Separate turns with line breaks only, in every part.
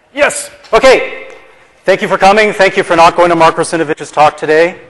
Yes. Okay. Thank you for coming. Thank you for not going to Mark Rusinovich's talk today.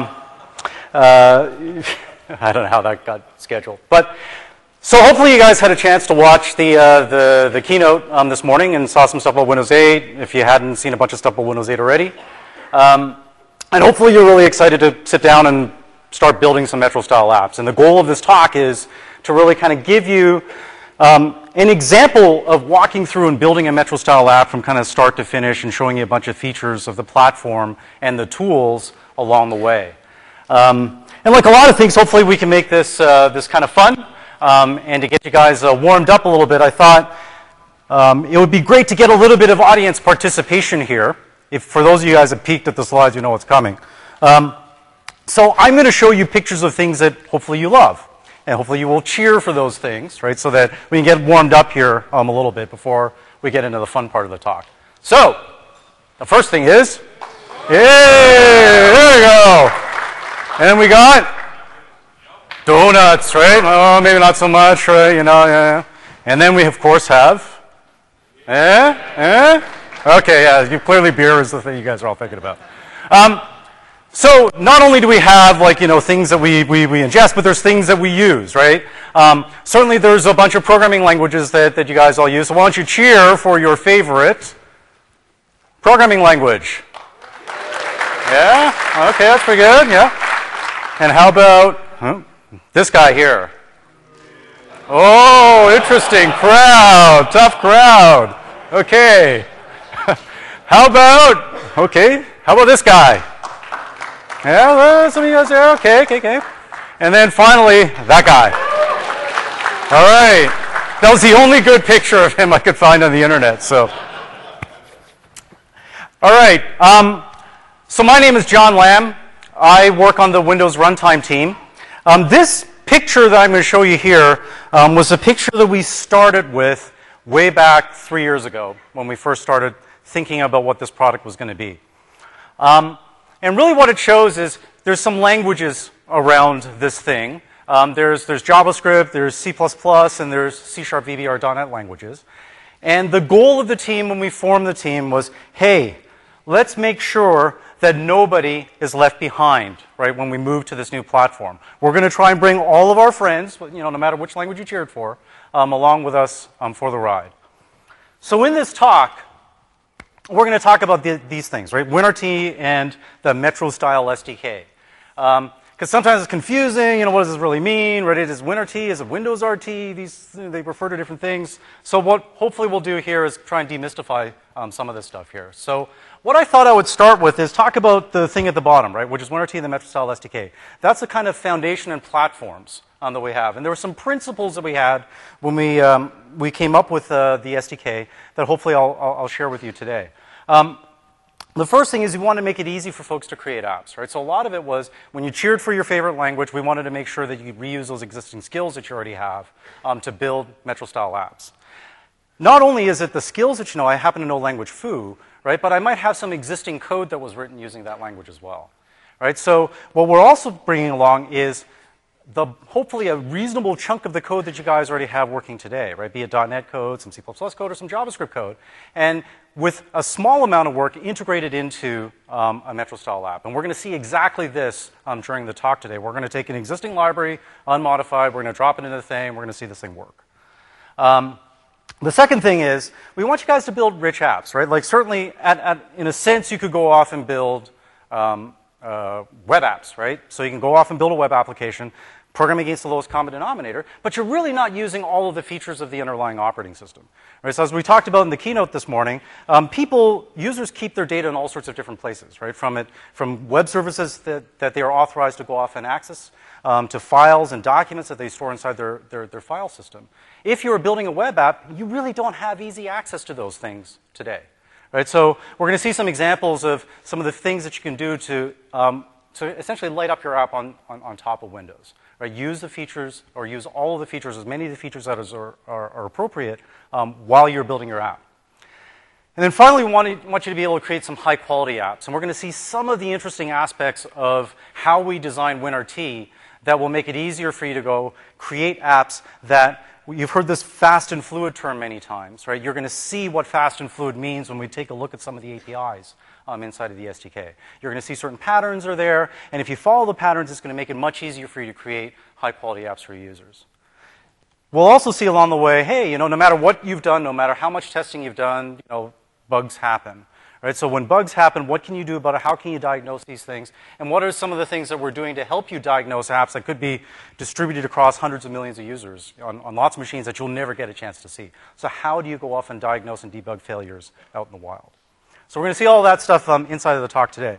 I don't know how that got scheduled, but so hopefully you guys had a chance to watch the keynote this morning and saw some stuff about Windows 8. If you hadn't seen a bunch of stuff about Windows 8 already, and hopefully you're really excited to sit down and start building some Metro-style apps. And the goal of this talk is to really kind of give you an example of walking through and building a Metro-style app from kind of start to finish and showing you a bunch of features of the platform and the tools along the way. And like a lot of things, hopefully we can make this, this kind of fun. And to get you guys warmed up a little bit, I thought it would be great to get a little bit of audience participation here. If for those of you guys that peeked at the slides, you know what's coming. So I'm going to show you pictures of things that hopefully you love. And hopefully you will cheer for those things, right? So that we can get warmed up here a little bit before we get into the fun part of the talk. So, the first thing is, yay, there we go. And then we got donuts, right? Oh, maybe not so much, right? You know, yeah. And then we, of course, have, okay, yeah, clearly beer is the thing you guys are all thinking about. So not only do we have, like, you know, things that we ingest, but there's things that we use, right? Certainly there's a bunch of programming languages that you guys all use. So why don't you cheer for your favorite programming language? Yeah? Okay, that's pretty good, yeah. And how about this guy here? Oh, interesting crowd, tough crowd. Okay. How about this guy? Yeah, some of you guys there. Okay. And then finally, that guy. All right. That was the only good picture of him I could find on the internet. So, all right. So my name is John Lamb. I work on the Windows Runtime team. This picture that I'm going to show you here was a picture that we started with way back 3 years ago when we first started thinking about what this product was going to be. And really what it shows is there's some languages around this thing. There's JavaScript, there's C++, and there's C# VB.NET languages. And the goal of the team when we formed the team was, hey, let's make sure that nobody is left behind, right, when we move to this new platform. We're going to try and bring all of our friends, you know, no matter which language you cheered for, along with us for the ride. So in this talk, we're going to talk about these things, right? WinRT and the Metro-style SDK. Because sometimes it's confusing, you know, what does this really mean, right? Is WinRT, is it Windows RT? They refer to different things. So what hopefully we'll do here is try and demystify some of this stuff here. So what I thought I would start with is talk about the thing at the bottom, right? Which is WinRT and the Metro-style SDK. That's the kind of foundation and platforms that we have. And there were some principles that we had when we came up with the SDK that hopefully I'll share with you today. The first thing is we want to make it easy for folks to create apps, right? So a lot of it was when you cheered for your favorite language, we wanted to make sure that you could reuse those existing skills that you already have to build Metro-style apps. Not only is it the skills that you know, I happen to know language foo, right? But I might have some existing code that was written using that language as well, right? So what we're also bringing along is hopefully a reasonable chunk of the code that you guys already have working today, right? Be it .NET code, some C++ code, or some JavaScript code. And with a small amount of work integrated into a Metro-style app. And we're going to see exactly this during the talk today. We're going to take an existing library, unmodified, we're going to drop it into the thing, we're going to see this thing work. The second thing is, we want you guys to build rich apps, right? Like certainly, in a sense, you could go off and build web apps, right? So you can go off and build a web application, program against the lowest common denominator, but you're really not using all of the features of the underlying operating system. Right? So as we talked about in the keynote this morning, users keep their data in all sorts of different places, right? From web services that they are authorized to go off and access, to files and documents that they store inside their file system. If you're building a web app, you really don't have easy access to those things today. Right? So we're going to see some examples of some of the things that you can do to essentially light up your app on top of Windows. Right? Use the features, or use all of the features, as many of the features as are appropriate while you're building your app. And then finally, we want you to be able to create some high-quality apps. And we're going to see some of the interesting aspects of how we design WinRT that will make it easier for you to go create apps that you've heard this fast and fluid term many times, right? You're going to see what fast and fluid means when we take a look at some of the APIs inside of the SDK. You're going to see certain patterns are there, and if you follow the patterns, it's going to make it much easier for you to create high-quality apps for your users. We'll also see along the way, hey, no matter what you've done, no matter how much testing you've done, bugs happen. Right, so when bugs happen, what can you do about it? How can you diagnose these things? And what are some of the things that we're doing to help you diagnose apps that could be distributed across hundreds of millions of users on lots of machines that you'll never get a chance to see? So how do you go off and diagnose and debug failures out in the wild? So we're going to see all that stuff inside of the talk today.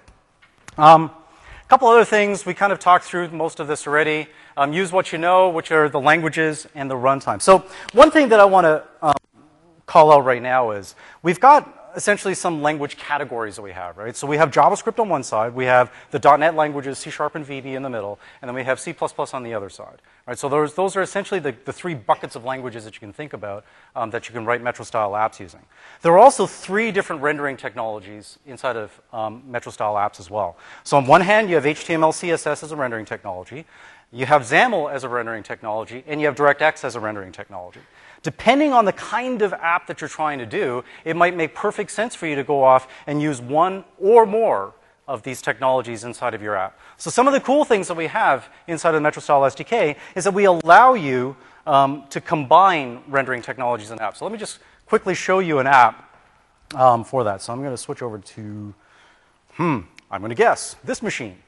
A couple other things. We kind of talked through most of this already. Use what you know, which are the languages and the runtime. So one thing that I want to call out right now is we've got essentially some language categories that we have, right? So we have JavaScript on one side, we have the .NET languages, C# and VB in the middle, and then we have C++ on the other side, right? So those are essentially the three buckets of languages that you can think about that you can write Metro-style apps using. There are also 3 different rendering technologies inside of Metro-style apps as well. So on one hand, you have HTML, CSS as a rendering technology, you have XAML as a rendering technology, and you have DirectX as a rendering technology. Depending on the kind of app that you're trying to do, it might make perfect sense for you to go off and use one or more of these technologies inside of your app. So some of the cool things that we have inside of the Metro-style SDK is that we allow you to combine rendering technologies in apps. So let me just quickly show you an app for that. So I'm going to switch over to, I'm going to guess, this machine.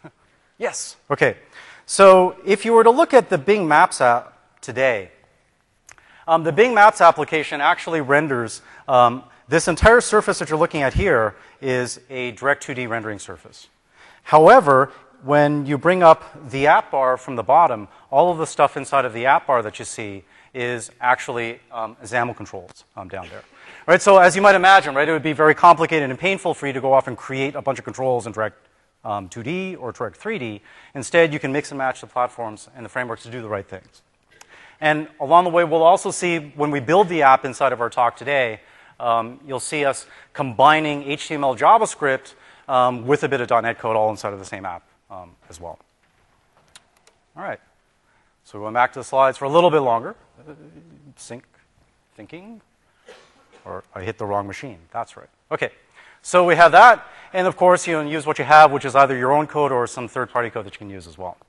Yes. Okay. So if you were to look at the Bing Maps app today, the Bing Maps application actually renders this entire surface that you're looking at here is a direct 2D rendering surface. However, when you bring up the app bar from the bottom, all of the stuff inside of the app bar that you see is actually XAML controls down there. Right, so as you might imagine, right, it would be very complicated and painful for you to go off and create a bunch of controls in direct 2D or direct 3D. Instead, you can mix and match the platforms and the frameworks to do the right things. And along the way, we'll also see when we build the app inside of our talk today, you'll see us combining HTML, JavaScript with a bit of .NET code all inside of the same app as well. All right. So going back to the slides for a little bit longer. Thinking. Or I hit the wrong machine. That's right. Okay. So we have that. And of course, you can use what you have, which is either your own code or some third-party code that you can use as well.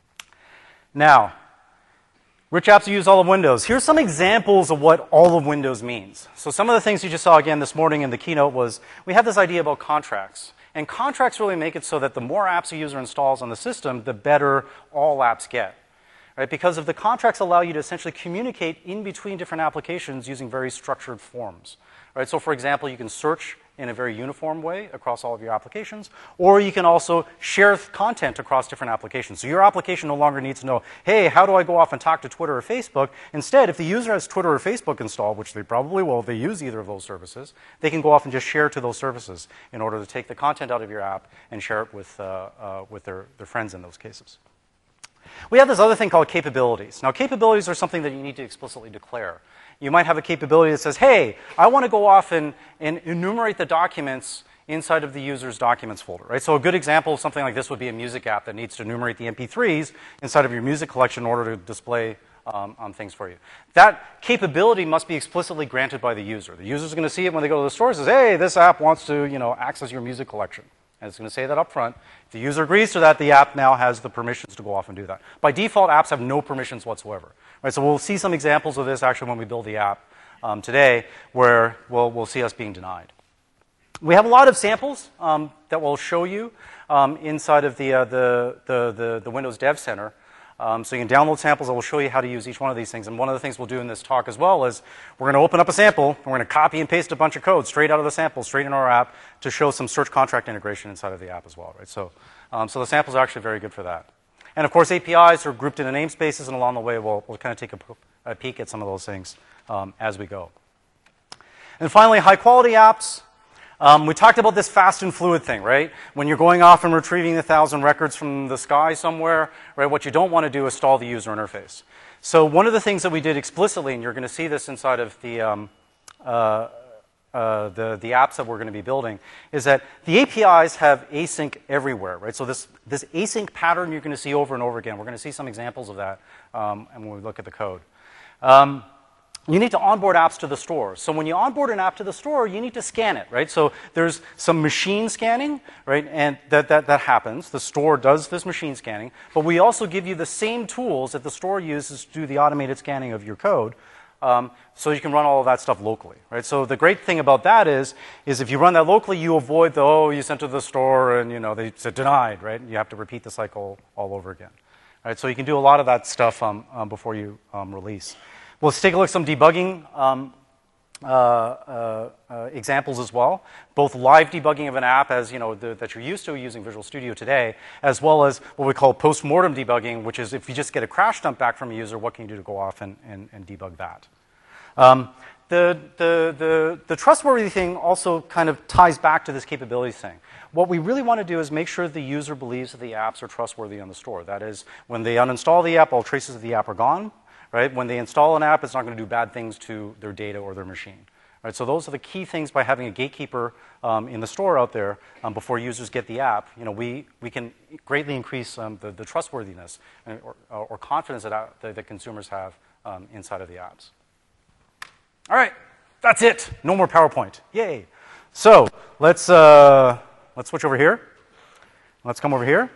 Now, which apps use all of Windows? Here's some examples of what all of Windows means. So some of the things you just saw again this morning in the keynote was we have this idea about contracts. And contracts really make it so that the more apps a user installs on the system, the better all apps get. Right? Because of the contracts allow you to essentially communicate in between different applications using very structured forms. Right? So for example, you can search in a very uniform way across all of your applications, or you can also share content across different applications. So your application no longer needs to know, hey, how do I go off and talk to Twitter or Facebook? Instead, if the user has Twitter or Facebook installed, which they probably will if they use either of those services, they can go off and just share to those services in order to take the content out of your app and share it with their friends in those cases. We have this other thing called capabilities. Now, capabilities are something that you need to explicitly declare. You might have a capability that says, hey, I want to go off and enumerate the documents inside of the user's documents folder, right? So a good example of something like this would be a music app that needs to enumerate the MP3s inside of your music collection in order to display things for you. That capability must be explicitly granted by the user. The user's going to see it when they go to the store and says, hey, this app wants to, access your music collection. And it's going to say that up front. If the user agrees to that, the app now has the permissions to go off and do that. By default, apps have no permissions whatsoever. Right, so we'll see some examples of this actually when we build the app today, where we'll see us being denied. We have a lot of samples that we'll show you inside of the Windows Dev Center. So you can download samples that will show you how to use each one of these things. And one of the things we'll do in this talk as well is we're going to open up a sample, and we're going to copy and paste a bunch of code straight out of the sample, straight in our app, to show some search contract integration inside of the app as well. Right? So the samples are actually very good for that. And of course, APIs are grouped into namespaces, and along the way, we'll kind of take a peek at some of those things as we go. And finally, high-quality apps. We talked about this fast and fluid thing, right? When you're going off and retrieving 1,000 records from the sky somewhere, right, what you don't want to do is stall the user interface. So one of the things that we did explicitly, and you're going to see this inside of the apps that we're going to be building, is that the APIs have async everywhere, right? So this async pattern you're going to see over and over again. We're going to see some examples of that and when we look at the code. You need to onboard apps to the store. So when you onboard an app to the store, you need to scan it, right? So there's some machine scanning, right? And that happens. The store does this machine scanning. But we also give you the same tools that the store uses to do the automated scanning of your code, so you can run all of that stuff locally, right? So the great thing about that is if you run that locally, you avoid the, oh, you sent to the store and, they said denied, right? You have to repeat the cycle all over again, right? So you can do a lot of that stuff before you release. Well, let's take a look at some debugging examples as well. Both live debugging of an app, as that you're used to using Visual Studio today, as well as what we call post-mortem debugging, which is if you just get a crash dump back from a user, what can you do to go off and debug that? The trustworthy thing also kind of ties back to this capabilities thing. What we really want to do is make sure the user believes that the apps are trustworthy on the store. That is, when they uninstall the app, all traces of the app are gone. Right? When they install an app, it's not going to do bad things to their data or their machine. Right? So those are the key things by having a gatekeeper in the store out there before users get the app. We can greatly increase the trustworthiness or confidence that consumers have inside of the apps. All right, that's it. No more PowerPoint. Yay. So let's switch over here. Let's come over here.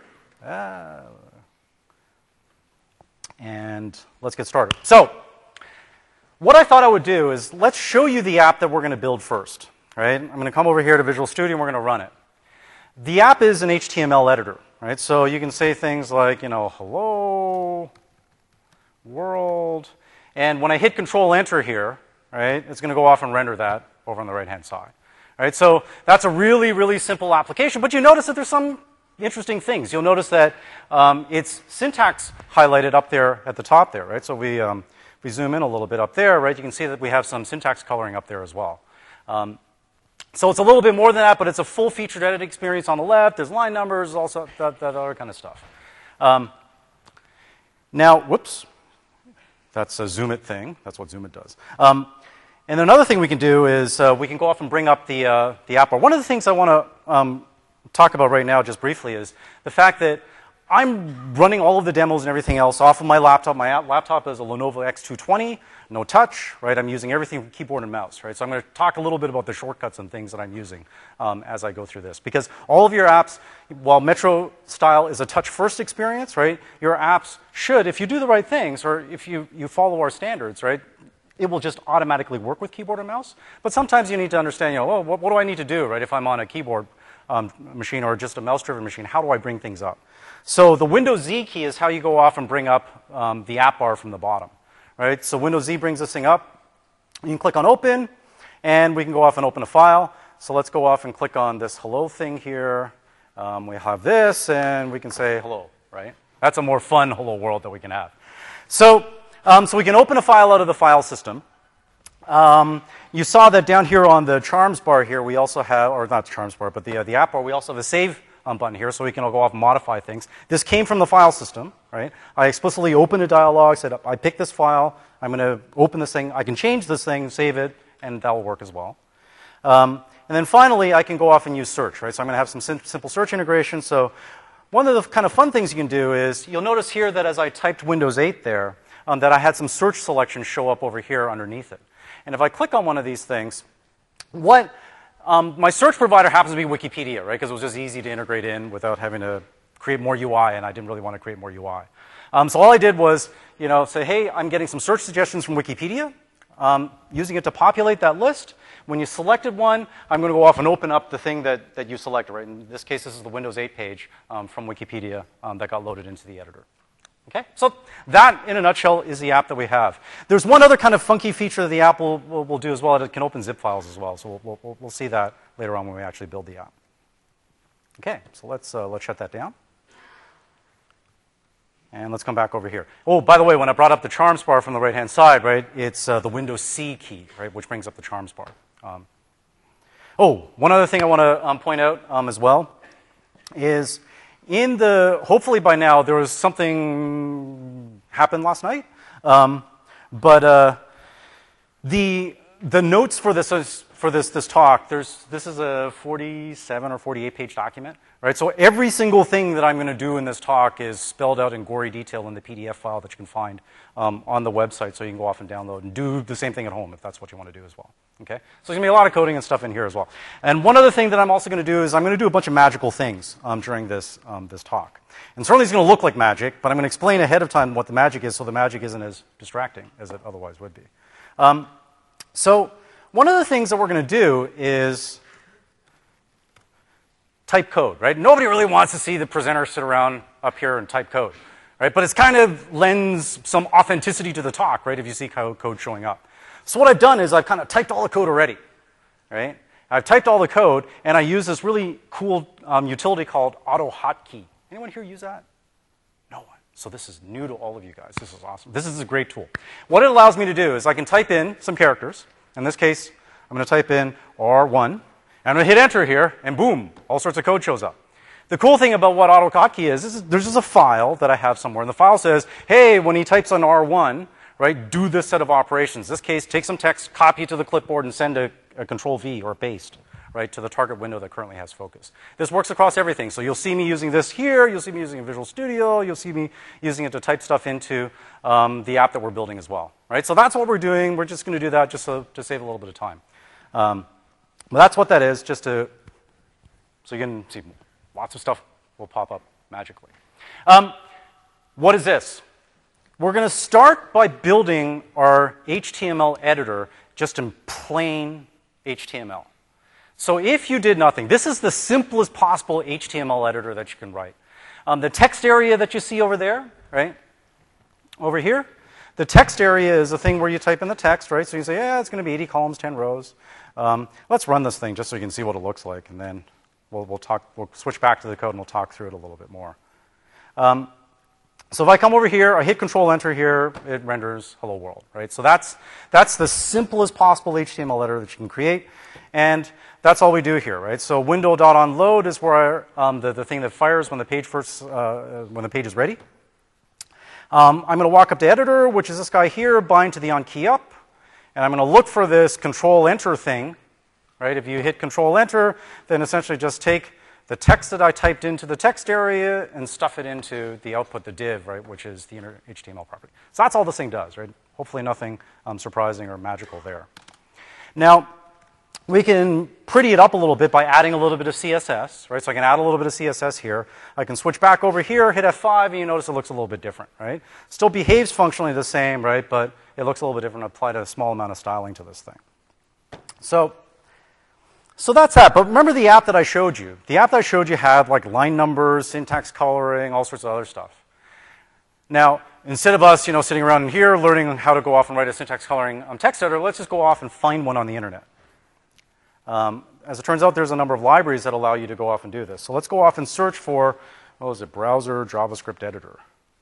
And let's get started. So what I thought I would do is let's show you the app that we're going to build first. Right? I'm going to come over here to Visual Studio and we're going to run it. The app is an HTML editor. Right? So you can say things like, hello, world. And when I hit Control-Enter here, right, it's going to go off and render that over on the right-hand side. Right? So that's a really, really simple application. But you notice that there's some interesting things. You'll notice that it's syntax highlighted up there at the top there, right? So we zoom in a little bit up there, right? You can see that we have some syntax coloring up there as well. So it's a little bit more than that, but it's a full featured edit experience on the left. There's line numbers, also that other kind of stuff. Now, whoops, that's a Zoom It thing. That's what Zoom It does. And another thing we can do is we can go off and bring up the app bar. One of the things I want to talk about right now just briefly is the fact that I'm running all of the demos and everything else off of my laptop. My laptop is a Lenovo X220, no touch, right? I'm using everything with keyboard and mouse, right? So I'm going to talk a little bit about the shortcuts and things that I'm using as I go through this. Because all of your apps, while Metro style is a touch-first experience, right? Your apps should, if you do the right things, or if you follow our standards, right? It will just automatically work with keyboard and mouse. But sometimes you need to understand, well, what do I need to do, right? If I'm on a keyboard machine or just a mouse-driven machine, how do I bring things up? So the Windows Z key is how you go off and bring up the app bar from the bottom, right? So Windows Z brings this thing up. You can click on Open, and we can go off and open a file. So let's go off and click on this hello thing here. We have this, and we can say hello, right? That's a more fun hello world that we can have. So we can open a file out of the file system. You saw that down here on the charms bar here, we also have, or not charms bar, but the app bar, we also have a save button here, so we can go off and modify things. This came from the file system, right? I explicitly opened a dialog, said I picked this file, I'm going to open this thing, I can change this thing, save it, and that will work as well. And then finally, I can go off and use search, right? So I'm going to have some simple search integration. So one of the kind of fun things you can do is, you'll notice here that as I typed Windows 8 there, that I had some search selections show up over here underneath it. And if I click on one of these things, my search provider happens to be Wikipedia, right? Because it was just easy to integrate in without having to create more UI, and I didn't really want to create more UI. So all I did was, say, hey, I'm getting some search suggestions from Wikipedia, using it to populate that list. When you selected one, I'm going to go off and open up the thing that you selected, right? In this case, this is the Windows 8 page from Wikipedia that got loaded into the editor. Okay, so that, in a nutshell, is the app that we have. There's one other kind of funky feature that the app will do as well. It can open zip files as well, so we'll see that later on when we actually build the app. Okay, so let's shut that down. And let's come back over here. Oh, by the way, when I brought up the charms bar from the right-hand side, right, it's the Windows C key, right, which brings up the charms bar. One other thing I want to point out as well is hopefully by now there was something happened last night, but the notes for for this talk, this is a 47 or 48 page document, right? So every single thing that I'm going to do in this talk is spelled out in gory detail in the PDF file that you can find on the website, so you can go off and download and do the same thing at home if that's what you want to do as well. Okay? So there's going to be a lot of coding and stuff in here as well. And one other thing that I'm also going to do is I'm going to do a bunch of magical things during this talk. And certainly it's going to look like magic, but I'm going to explain ahead of time what the magic is so the magic isn't as distracting as it otherwise would be. So one of the things that we're going to do is type code, right? Nobody really wants to see the presenter sit around up here and type code, right? But it's kind of lends some authenticity to the talk, right, if you see code showing up. So what I've done is I've kind of typed all the code already, right? I've typed all the code, and I use this really cool utility called AutoHotkey. Anyone here use that? No one. So this is new to all of you guys. This is awesome. This is a great tool. What it allows me to do is I can type in some characters. In this case, I'm going to type in R1, and I'm going to hit enter here, and boom, all sorts of code shows up. The cool thing about what AutoHotkey is there's just a file that I have somewhere, and the file says, hey, when he types on R1, right, do this set of operations. In this case, take some text, copy it to the clipboard, and send a Control-V or paste, right, to the target window that currently has focus. This works across everything. So you'll see me using this here. You'll see me using it in Visual Studio. You'll see me using it to type stuff into the app that we're building as well, right? So that's what we're doing. We're just going to do that just to save a little bit of time. But that's what that is, just so you can see lots of stuff will pop up magically. What is this? We're going to start by building our HTML editor just in plain HTML. So if you did nothing, this is the simplest possible HTML editor that you can write. The text area that you see over there, right, over here, the text area is a thing where you type in the text, right? So you say, yeah, it's going to be 80 columns, 10 rows. Let's run this thing just so you can see what it looks like, and then we'll switch back to the code and we'll talk through it a little bit more. So if I come over here, I hit Control-Enter here, it renders hello world, right? So that's the simplest possible HTML editor that you can create, and that's all we do here, right? So window.onload is where the thing that fires when the page when the page is ready. I'm going to walk up to editor, which is this guy here, bind to the on key up, and I'm going to look for this Control-Enter thing, right? If you hit Control-Enter, then essentially just take the text that I typed into the text area and stuff it into the output, the div, right, which is the inner HTML property. So that's all this thing does, right? Hopefully nothing surprising or magical there. Now, we can pretty it up a little bit by adding a little bit of CSS, right? So I can add a little bit of CSS here. I can switch back over here, hit F5, and you notice it looks a little bit different, right? Still behaves functionally the same, right? But it looks a little bit different. Applied a small amount of styling to this thing. So that's that. But remember the app that I showed you. The app that I showed you had like line numbers, syntax coloring, all sorts of other stuff. Now, instead of us, sitting around here learning how to go off and write a syntax coloring text editor, let's just go off and find one on the internet. As it turns out, there's a number of libraries that allow you to go off and do this. So let's go off and search for, browser JavaScript editor.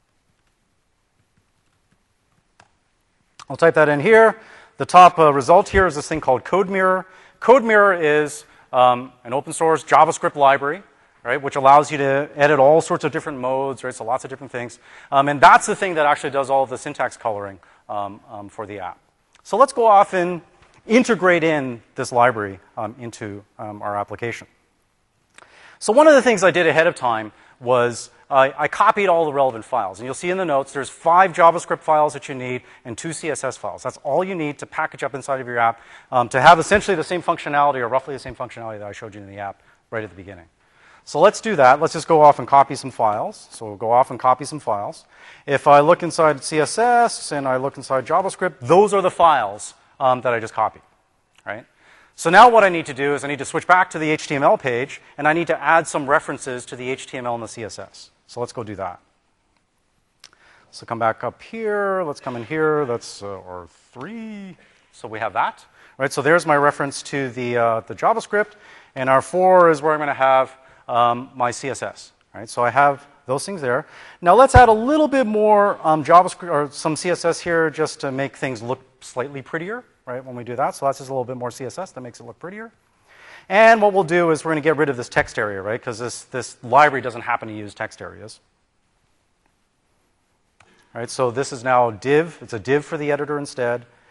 I'll type that in here. The top result here is this thing called CodeMirror. CodeMirror is an open source JavaScript library, right, which allows you to edit all sorts of different modes, right, so lots of different things. And that's the thing that actually does all of the syntax coloring for the app. So let's go off and integrate in this library into our application. So one of the things I did ahead of time was I copied all the relevant files. And you'll see in the notes there's 5 JavaScript files that you need and 2 CSS files. That's all you need to package up inside of your app to have essentially the same functionality or roughly the same functionality that I showed you in the app right at the beginning. So let's do that. Let's just go off and copy some files. So we'll go off and copy some files. If I look inside CSS and I look inside JavaScript, those are the files that I just copied, right? So now what I need to do is I need to switch back to the HTML page, and I need to add some references to the HTML and the CSS. So let's go do that. So come back up here. Let's come in here. That's R3. So we have that. Right, so there's my reference to the JavaScript, and R4 is where I'm going to have my CSS. Right, so I have those things there. Now let's add a little bit more JavaScript or some CSS here just to make things look slightly prettier. Right, when we do that. So that's just a little bit more CSS that makes it look prettier. And what we'll do is we're going to get rid of this text area, right? Because this library doesn't happen to use text areas. Right, so this is now a div. It's a div for the editor instead.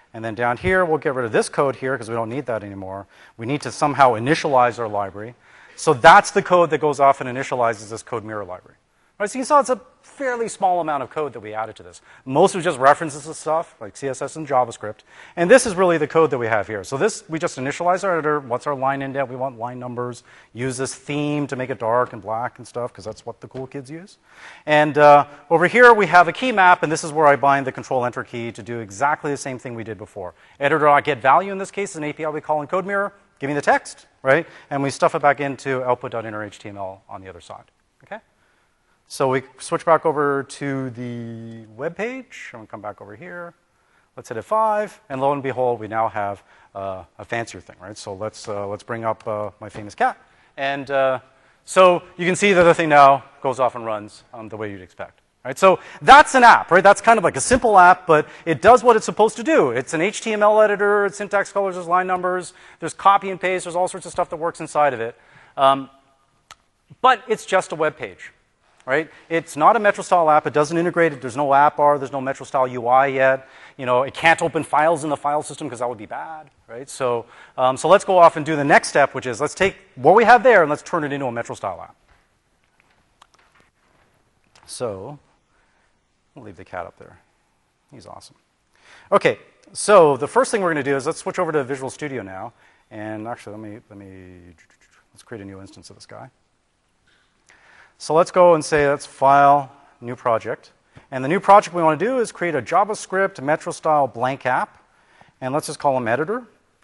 And then down here, we'll get rid of this code here because we don't need that anymore. We need to somehow initialize our library. So that's the code that goes off and initializes this code mirror library. Right, so you saw it's a fairly small amount of code that we added to this. Most of it just references the stuff, like CSS and JavaScript. And this is really the code that we have here. So this, we just initialize our editor. What's our line indent? We want line numbers. Use this theme to make it dark and black and stuff, because that's what the cool kids use. And over here, we have a key map, and this is where I bind the control-enter key to do exactly the same thing we did before. Editor.getValue in this case is an API we call in CodeMirror. Give me the text, right? And we stuff it back into output.innerHTML on the other side. Okay? So we switch back over to the web page. I'm going to come back over here. Let's hit F5, and lo and behold, we now have a fancier thing, right? So let's bring up my famous cat. And so you can see that the thing now goes off and runs the way you'd expect. Right? So that's an app, right? That's kind of like a simple app, but it does what it's supposed to do. It's an HTML editor, it's syntax colors, there's line numbers, there's copy and paste, there's all sorts of stuff that works inside of it. But it's just a web page. Right? It's not a MetroStyle app. It doesn't integrate it. There's no app bar. There's no MetroStyle UI yet. You know, it can't open files in the file system because that would be bad. Right? So let's go off and do the next step, which is let's take what we have there and let's turn it into a MetroStyle app. So we'll leave the cat up there. He's awesome. Okay. So the first thing we're going to do is let's switch over to Visual Studio now. And actually, let's create a new instance of this guy. So let's go and say let's file, new project. And the new project we want to do is create a JavaScript MetroStyle blank app. And let's just call them editor.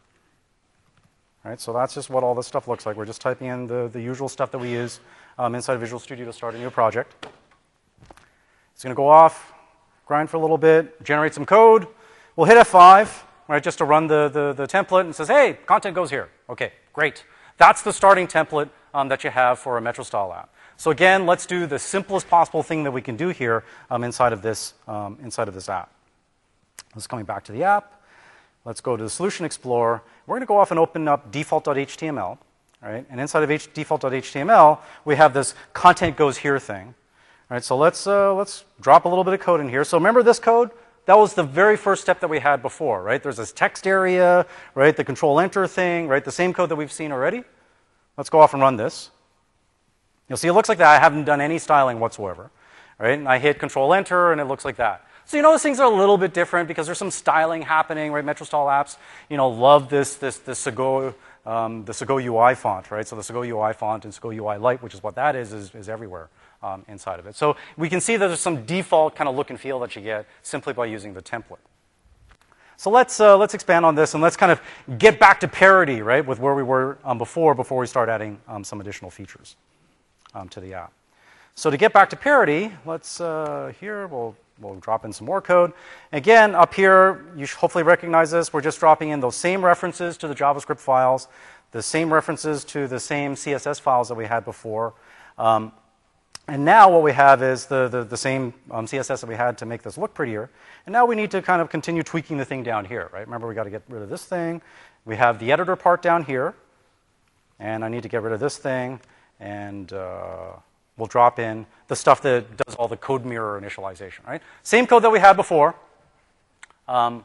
Right, so that's just what all this stuff looks like. We're just typing in the usual stuff that we use inside Visual Studio to start a new project. It's going to go off, grind for a little bit, generate some code. We'll hit F5, right, just to run the template, and it says, hey, content goes here. Okay, great. That's the starting template that you have for a MetroStyle app. So again, let's do the simplest possible thing that we can do here inside of this app. Let's coming back to the app. Let's go to the Solution Explorer. We're going to go off and open up default.html. Right? And inside of default.html, we have this content goes here thing. Right? So let's drop a little bit of code in here. So remember this code? That was the very first step that we had before. Right? There's this text area, right? The control-enter thing, right? The same code that we've seen already. Let's go off and run this. You'll see it looks like that. I haven't done any styling whatsoever, right? And I hit Control-Enter, and it looks like that. So you notice things are a little bit different because there's some styling happening, right? MetroStyle apps, you know, love this Segoe UI font, right? So the Segoe UI font and Segoe UI Lite, which is what that is everywhere inside of it. So we can see that there's some default kind of look and feel that you get simply by using the template. So let's expand on this and let's kind of get back to parity, right, with where we were before we start adding some additional features to the app. So to get back to parity, let's here we'll drop in some more code. Again, up here, you should hopefully recognize this. We're just dropping in those same references to the JavaScript files, the same references to the same CSS files that we had before. And now what we have is the same CSS that we had to make this look prettier. And now we need to kind of continue tweaking the thing down here, right? Remember, we got to get rid of this thing. We have the editor part down here. And I need to get rid of this thing. And we'll drop in the stuff that does all the code mirror initialization, right? Same code that we had before. When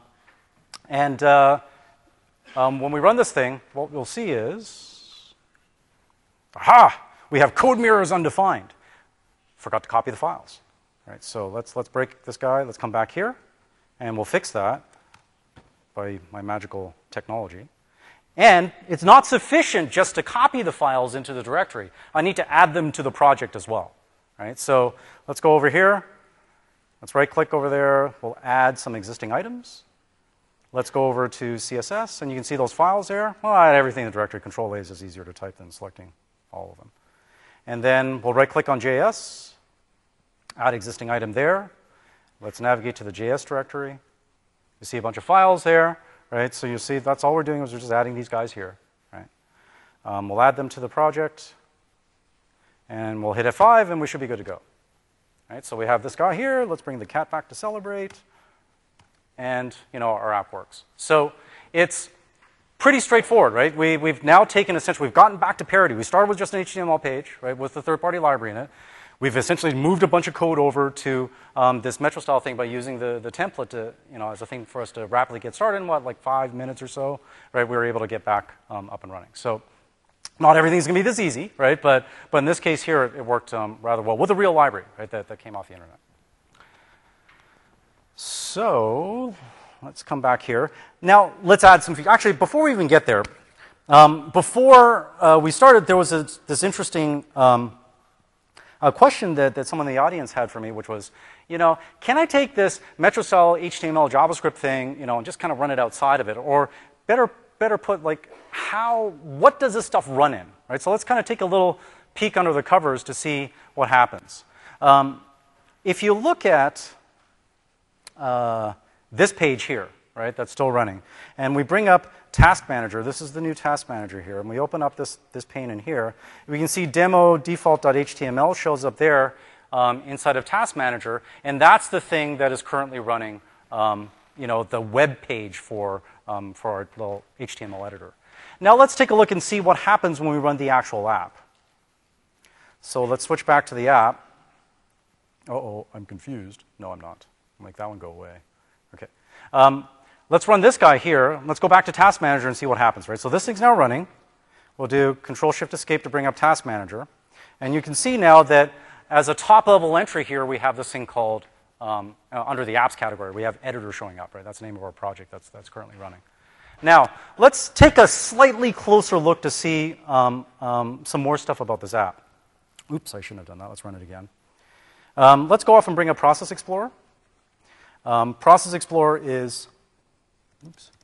we run this thing, what we'll see is, aha, we have code mirrors undefined. Forgot to copy the files, right? So let's break this guy. Let's come back here, and we'll fix that by my magical technology. And it's not sufficient just to copy the files into the directory. I need to add them to the project as well, right? So let's go over here. Let's right-click over there. We'll add some existing items. Let's go over to CSS, and you can see those files there. Well, I add everything in the directory. Control-A is just easier to type than selecting all of them. And then we'll right-click on JS, add existing item there. Let's navigate to the JS directory. You see a bunch of files there. Right, so you see that's all we're doing is we're just adding these guys here. Right, we'll add them to the project, and we'll hit F5, and we should be good to go. Right, so we have this guy here. Let's bring the cat back to celebrate, and you know our app works. So it's pretty straightforward, right? We've now taken essentially we've gotten back to parity. We started with just an HTML page, right, with the third-party library in it. We've essentially moved a bunch of code over to this Metro style thing by using the template to, as a thing for us to rapidly get started in like 5 minutes or so, right? We were able to get back up and running. So not everything's going to be this easy, right? But in this case here, it worked rather well with a real library, right? That came off the internet. So let's come back here. Now let's add some. Actually, before we even get there, before we started, there was this interesting question that someone in the audience had for me, which was, can I take this Metro-style HTML JavaScript thing, and just kind of run it outside of it, or better put, like, what does this stuff run in, right? So let's kind of take a little peek under the covers to see what happens. If you look at this page here, right, that's still running, and we bring up Task Manager. This is the new Task Manager here, and we open up this pane in here. We can see demo default.html shows up there inside of Task Manager, and that's the thing that is currently running, the web page for our little HTML editor. Now let's take a look and see what happens when we run the actual app. So let's switch back to the app. Uh-oh, I'm confused. No, I'm not. I'll make that one go away. Okay. Let's run this guy here. Let's go back to Task Manager and see what happens, right? So this thing's now running. We'll do Control-Shift-Escape to bring up Task Manager. And you can see now that as a top-level entry here, we have this thing called, under the apps category, we have editor showing up, right? That's the name of our project that's currently running. Now, let's take a slightly closer look to see some more stuff about this app. Oops, I shouldn't have done that. Let's run it again. Let's go off and bring up Process Explorer. Process Explorer is... Oops.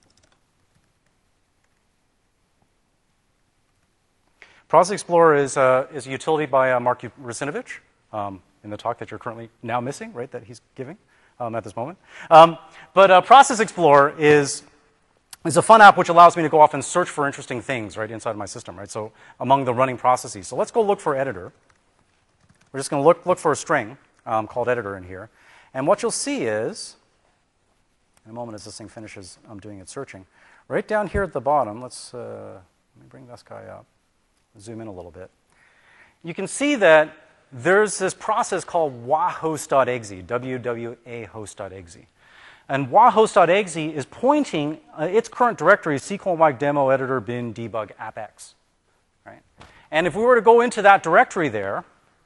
Process Explorer is a utility by Mark Russinovich in the talk that you're currently now missing, right, that he's giving at this moment. But Process Explorer is a fun app which allows me to go off and search for interesting things, right, inside of my system, right, so among the running processes. So let's go look for editor. We're just going to look for a string called editor in here. And what you'll see is, in a moment as this thing finishes doing its searching, right down here at the bottom, let me bring this guy up, zoom in a little bit. You can see that there's this process called wahost.exe, wwahost.exe. And wahost.exe is pointing its current directory is c:\y demo editor bin debug appx. Right? And if we were to go into that directory there,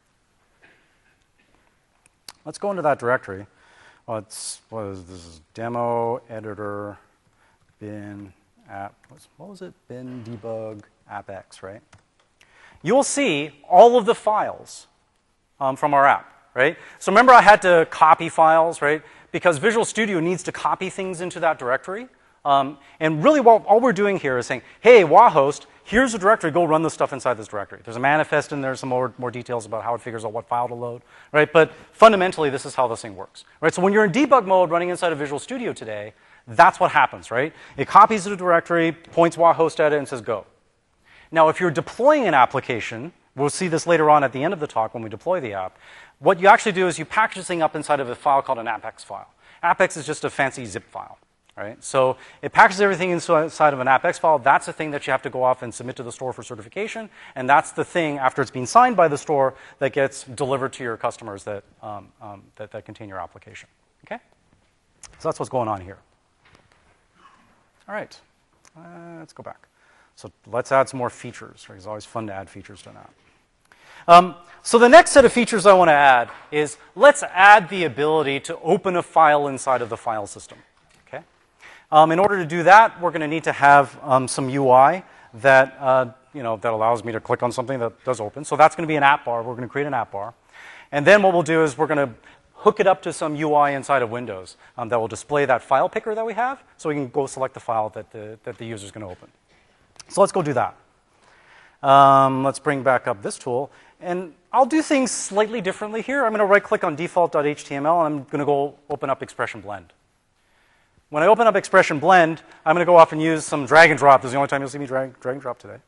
let's go into that directory. This is demo editor bin app. What was it? Bin debug appx, right? You'll see all of the files from our app, right? So remember I had to copy files, right? Because Visual Studio needs to copy things into that directory. And really all we're doing here is saying, hey, wahost, here's a directory, go run the stuff inside this directory. There's a manifest in there, some more details about how it figures out what file to load, right? But fundamentally, this is how this thing works, right? So when you're in debug mode running inside of Visual Studio today, that's what happens, right? It copies the directory, points wahost at it, and says go. Now, if you're deploying an application, we'll see this later on at the end of the talk when we deploy the app, what you actually do is you package this thing up inside of a file called an appx file. Appx is just a fancy zip file. Right? So it packages everything inside of an appx file. That's the thing that you have to go off and submit to the store for certification. And that's the thing, after it's been signed by the store, that gets delivered to your customers that contain your application. Okay? So that's what's going on here. All right. Let's go back. So let's add some more features. Right? It's always fun to add features to an app. So the next set of features I want to add is let's add the ability to open a file inside of the file system. In order to do that, we're going to need to have some UI that that allows me to click on something that does open. So that's going to be an app bar. We're going to create an app bar. And then what we'll do is we're going to hook it up to some UI inside of Windows that will display that file picker that we have, so we can go select the file that the user is going to open. So let's go do that. Let's bring back up this tool. And I'll do things slightly differently here. I'm going to right-click on default.html, and I'm going to go open up Expression Blend. When I open up Expression Blend, I'm going to go off and use some drag and drop. This is the only time you'll see me drag and drop today.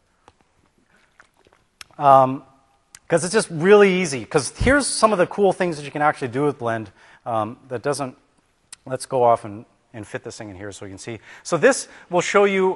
Because it's just really easy. Because here's some of the cool things that you can actually do with Blend that doesn't... Let's go off and fit this thing in here so you can see. So this will show you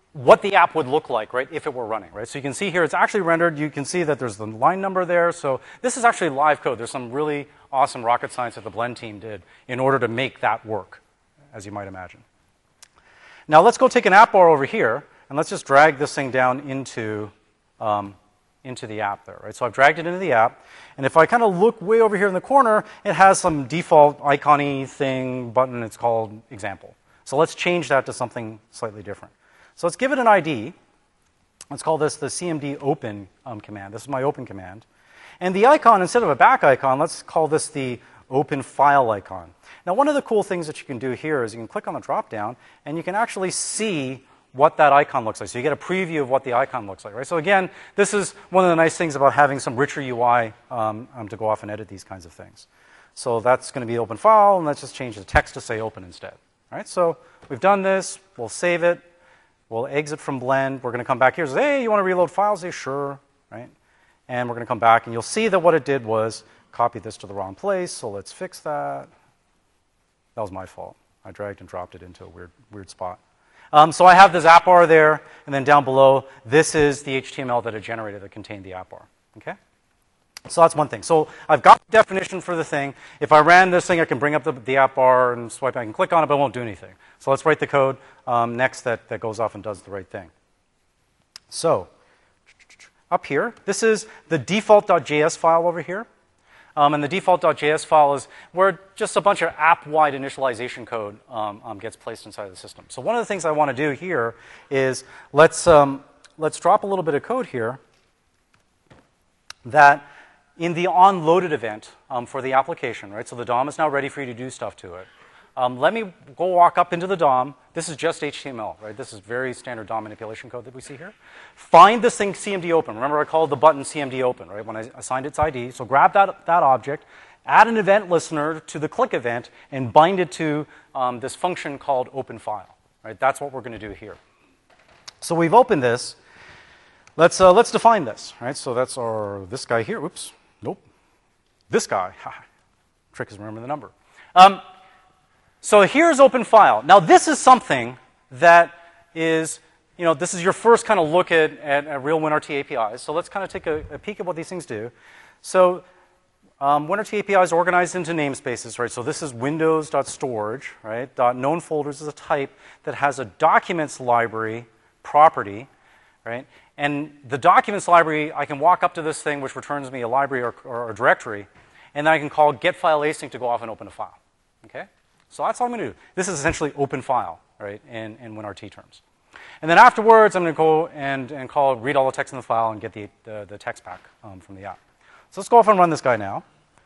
what the app would look like, right, if it were running, right? So you can see here it's actually rendered. You can see that there's the line number there. So this is actually live code. There's some really awesome rocket science that the Blend team did in order to make that work, as you might imagine. Now let's go take an app bar over here, and let's just drag this thing down into the app there, right? So I've dragged it into the app, and if I kind of look way over here in the corner, it has some default icon-y thing button. It's called example. So let's change that to something slightly different. So let's give it an ID. Let's call this the cmd open command. This is my open command. And the icon, instead of a back icon, let's call this the open file icon. Now, one of the cool things that you can do here is you can click on the drop-down, and you can actually see what that icon looks like. So you get a preview of what the icon looks like, right? So again, this is one of the nice things about having some richer UI to go off and edit these kinds of things. So that's going to be open file, and let's just change the text to say open instead. All right, so we've done this. We'll save it. We'll exit from Blend. We're going to come back here and say, hey, you want to reload files? Say, sure, right? And we're going to come back, and you'll see that what it did was copy this to the wrong place, so let's fix that. That was my fault. I dragged and dropped it into a weird spot. So I have this app bar there, and then down below, this is the HTML that it generated that contained the app bar, okay? So that's one thing. So I've got the definition for the thing. If I ran this thing, I can bring up the app bar and swipe. I can click on it, but it won't do anything. So let's write the code next that goes off and does the right thing. So up here, this is the default.js file over here. And the default.js file is where just a bunch of app-wide initialization code gets placed inside of the system. So one of the things I want to do here is let's drop a little bit of code here that in the onloaded event for the application, right? So the DOM is now ready for you to do stuff to it. Let me go walk up into the DOM. This is just HTML, right? This is very standard DOM manipulation code that we see here. Find this thing CMD open. Remember I called the button CMD open, right? When I assigned its ID. So grab that object, add an event listener to the click event, and bind it to this function called open file, right? That's what we're going to do here. So we've opened this. Let's define this, right? So that's this guy here. Oops, nope. This guy. Trick is remember the number. So here's open file. Now this is something that is, this is your first kind of look at real WinRT APIs. So let's kind of take a peek at what these things do. So WinRT API is organized into namespaces, right? So this is windows.storage, right? .known folders is a type that has a documents library property, right? And the documents library, I can walk up to this thing, which returns me a library or a directory, and then I can call getFileAsync to go off and open a file, okay? So that's all I'm going to do. This is essentially open file, right, in WinRT terms. And then afterwards, I'm going to go and call read all the text in the file and get the text back from the app. So let's go off and run this guy now.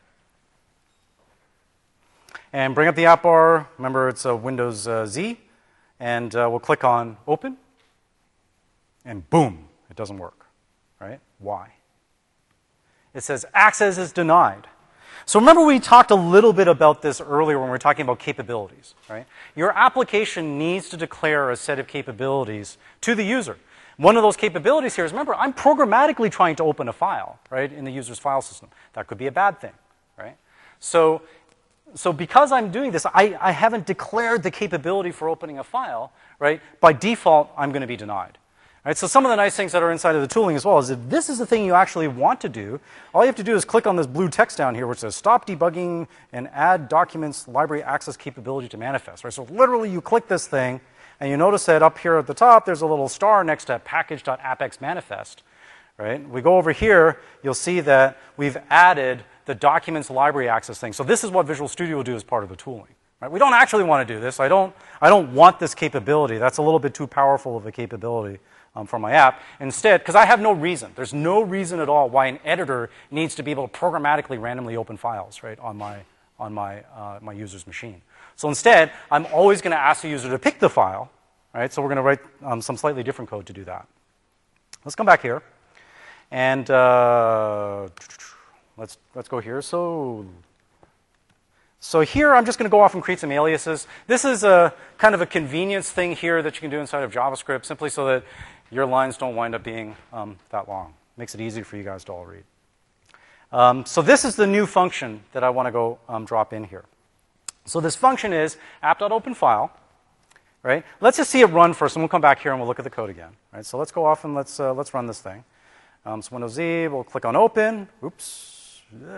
And bring up the app bar. Remember, it's a Windows Z. And we'll click on open. And boom, it doesn't work, right? Why? It says access is denied. So remember we talked a little bit about this earlier when we were talking about capabilities, right? Your application needs to declare a set of capabilities to the user. One of those capabilities here is, remember, I'm programmatically trying to open a file, right, in the user's file system. That could be a bad thing, right? So because I'm doing this, I haven't declared the capability for opening a file, right? By default, I'm going to be denied. Right, so some of the nice things that are inside of the tooling as well is if this is the thing you actually want to do, all you have to do is click on this blue text down here which says stop debugging and add documents library access capability to manifest. Right? So literally you click this thing and you notice that up here at the top there's a little star next to package.appxmanifest. Right? We go over here, you'll see that we've added the documents library access thing. So this is what Visual Studio will do as part of the tooling. Right? We don't actually want to do this. I don't want this capability. That's a little bit too powerful of a capability for my app. Instead, because I have no reason, there's no reason at all why an editor needs to be able to programmatically randomly open files, right, on my user's machine. So instead, I'm always going to ask the user to pick the file, right? So we're going to write some slightly different code to do that. Let's come back here, and let's go here. So here, I'm just going to go off and create some aliases. This is a kind of a convenience thing here that you can do inside of JavaScript, simply so that your lines don't wind up being that long. Makes it easy for you guys to all read. So this is the new function that I want to go drop in here. So this function is app.openFile. right? Let's just see it run first, and we'll come back here and we'll look at the code again, right? So let's go off and let's run this thing. So Windows Z, we'll click on Open. Oops,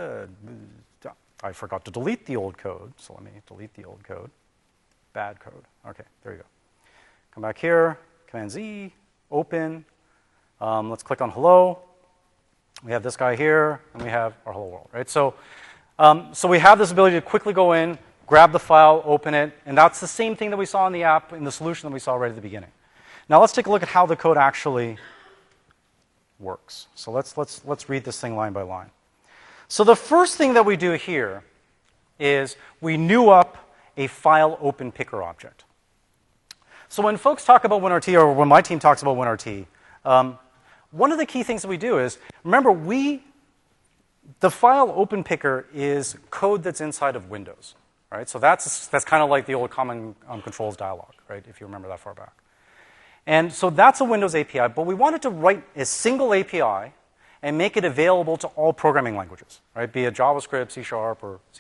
I forgot to delete the old code, so let me delete the old code. Bad code. Okay, there you go. Come back here, Command Z, Open. Let's click on Hello. We have this guy here, and we have our Hello World, right? So we have this ability to quickly go in, grab the file, open it, and that's the same thing that we saw in the app, in the solution that we saw right at the beginning. Now let's take a look at how the code actually works. So let's read this thing line by line. So the first thing that we do here is we new up a file open picker object. So when folks talk about WinRT, or when my team talks about WinRT, one of the key things that we do is, remember, the file open picker is code that's inside of Windows, right? So that's kind of like the old common controls dialog, right, if you remember that far back. And so that's a Windows API, but we wanted to write a single API and make it available to all programming languages, right, be it JavaScript, C# or C++.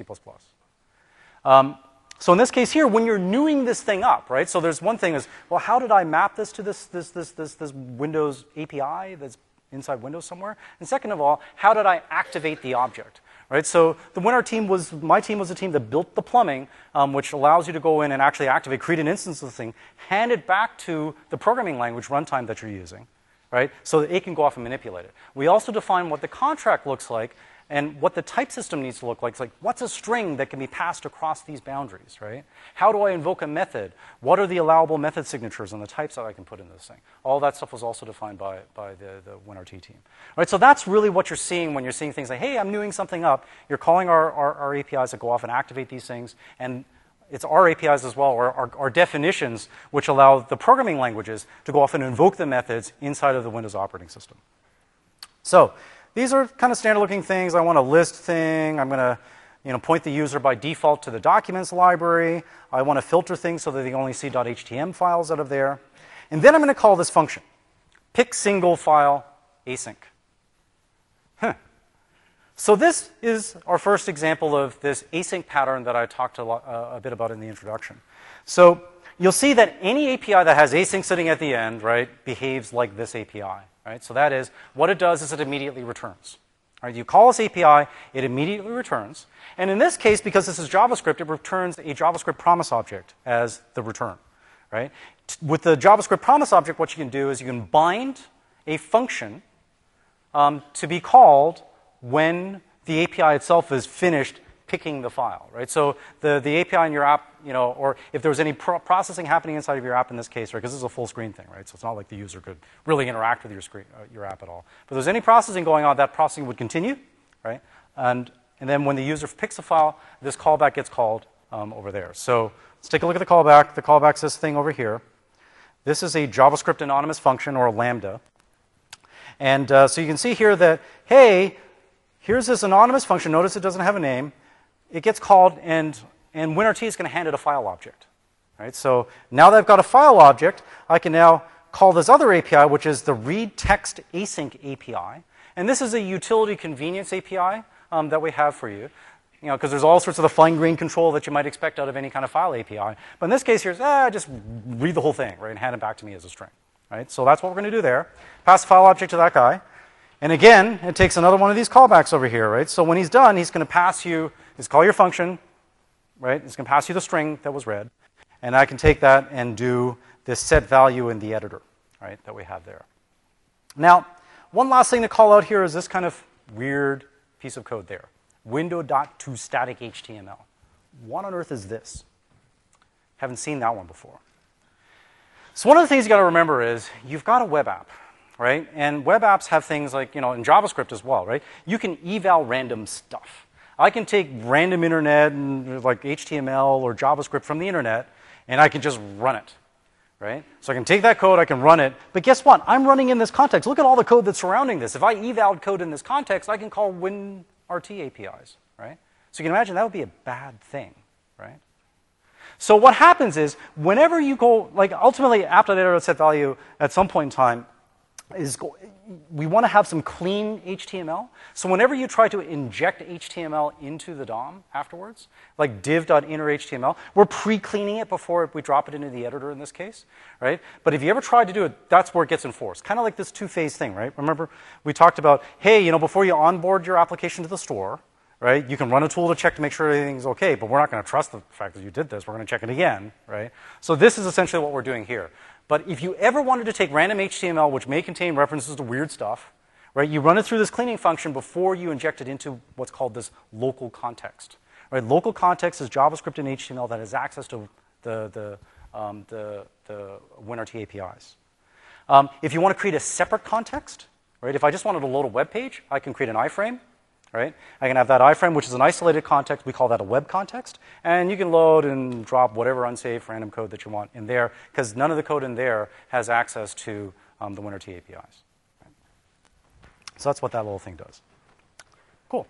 So in this case here, when you're newing this thing up, right, so there's one thing is, well, how did I map this to this Windows API that's inside Windows somewhere? And second of all, how did I activate the object, right? So the WinRT team my team was the team that built the plumbing, which allows you to go in and actually activate, create an instance of the thing, hand it back to the programming language runtime that you're using, right, so that it can go off and manipulate it. We also define what the contract looks like and what the type system needs to look like. It's like, what's a string that can be passed across these boundaries, right? How do I invoke a method? What are the allowable method signatures and the types that I can put in this thing? All that stuff was also defined by the WinRT team. All right, so that's really what you're seeing when you're seeing things like, hey, I'm newing something up. You're calling our APIs that go off and activate these things, and it's our APIs as well, or our definitions, which allow the programming languages to go off and invoke the methods inside of the Windows operating system. So these are kind of standard looking things. I want a list thing. I'm going to point the user by default to the documents library. I want to filter things so that they only see .htm files out of there. And then I'm going to call this function, pick single file async. So this is our first example of this async pattern that I talked a bit about in the introduction. So you'll see that any API that has async sitting at the end, right, behaves like this API. Right? So that is, what it does is it immediately returns. Right? You call this API, it immediately returns. And in this case, because this is JavaScript, it returns a JavaScript promise object as the return. Right? With the JavaScript promise object, what you can do is you can bind a function to be called when the API itself is finished picking the file, right? So the API in your app, or if there was any processing happening inside of your app in this case, right, because this is a full screen thing, right? So it's not like the user could really interact with your app at all. But if there's any processing going on, that processing would continue, right? And then when the user picks a file, this callback gets called over there. So let's take a look at the callback. The callback's this thing over here. This is a JavaScript anonymous function, or a Lambda. And so you can see here that, hey, here's this anonymous function. Notice it doesn't have a name. It gets called, and WinRT is going to hand it a file object. Right? So now that I've got a file object, I can now call this other API, which is the read text async API. And this is a utility convenience API that we have for you. Because there's all sorts of the fine-grained control that you might expect out of any kind of file API. But in this case here, just read the whole thing, right, and hand it back to me as a string. Right? So that's what we're going to do there. Pass the file object to that guy. And again, it takes another one of these callbacks over here, right? So when he's done, he's going to pass you, he's call your function, right? He's going to pass you the string that was read. And I can take that and do this set value in the editor, right, that we have there. Now, one last thing to call out here is this kind of weird piece of code there. Window.toStaticHTML. What on earth is this? Haven't seen that one before. So one of the things you got to remember is you've got a web app. Right? And web apps have things like, in JavaScript as well, right? You can eval random stuff. I can take random internet and like HTML or JavaScript from the internet, and I can just run it, right? So I can take that code, I can run it, but guess what? I'm running in this context. Look at all the code that's surrounding this. If I evaled code in this context, I can call WinRT APIs, right? So you can imagine that would be a bad thing, right? So what happens is, whenever you go, like ultimately app.editor.setValue at some point in time, we want to have some clean HTML. So whenever you try to inject HTML into the DOM afterwards, like div.innerHTML, we're pre-cleaning it before we drop it into the editor in this case, right? But if you ever tried to do it, that's where it gets enforced. Kind of like this two-phase thing, right? Remember, we talked about, hey, before you onboard your application to the store, right, you can run a tool to check to make sure everything's okay, but we're not going to trust the fact that you did this. We're going to check it again, right? So this is essentially what we're doing here. But if you ever wanted to take random HTML, which may contain references to weird stuff, right, you run it through this cleaning function before you inject it into what's called this local context. Right? Local context is JavaScript and HTML that has access to the WinRT APIs. If you want to create a separate context, right, if I just wanted to load a web page, I can create an iframe. Right? I can have that iframe, which is an isolated context. We call that a web context. And you can load and drop whatever unsafe random code that you want in there, because none of the code in there has access to the WinRT APIs. Right? So that's what that little thing does. Cool.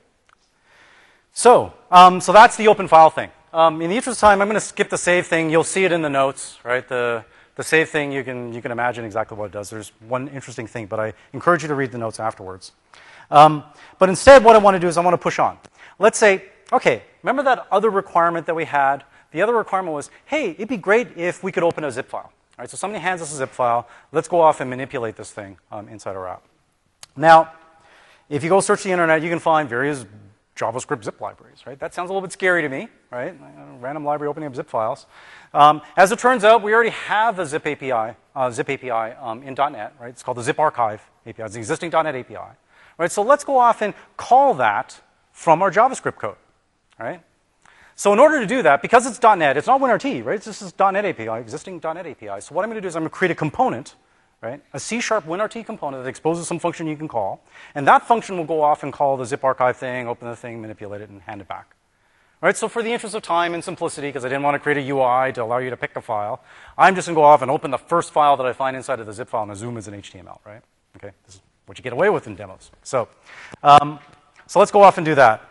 So that's the open file thing. In the interest of time, I'm going to skip the save thing. You'll see it in the notes. Right? The save thing, you can imagine exactly what it does. There's one interesting thing, but I encourage you to read the notes afterwards. But instead, what I want to do is I want to push on. Let's say, okay, remember that other requirement that we had? The other requirement was, hey, it'd be great if we could open a zip file. All right, so somebody hands us a zip file. Let's go off and manipulate this thing inside our app. Now, if you go search the internet, you can find various JavaScript zip libraries, right? That sounds a little bit scary to me, right? A random library opening up zip files. As it turns out, we already have a zip API in .NET, right? It's called the Zip Archive API. It's an existing .NET API. Right, so let's go off and call that from our JavaScript code, right? So in order to do that, because it's .NET, it's not WinRT, right? This is .NET API, existing .NET API. So what I'm going to do is I'm going to create a component, right? A C# WinRT component that exposes some function you can call, and that function will go off and call the zip archive thing, open the thing, manipulate it, and hand it back. All right, so for the interest of time and simplicity, because I didn't want to create a UI to allow you to pick a file, I'm just going to go off and open the first file that I find inside of the zip file and assume is an HTML, right? Okay, this is what you get away with in demos. So let's go off and do that.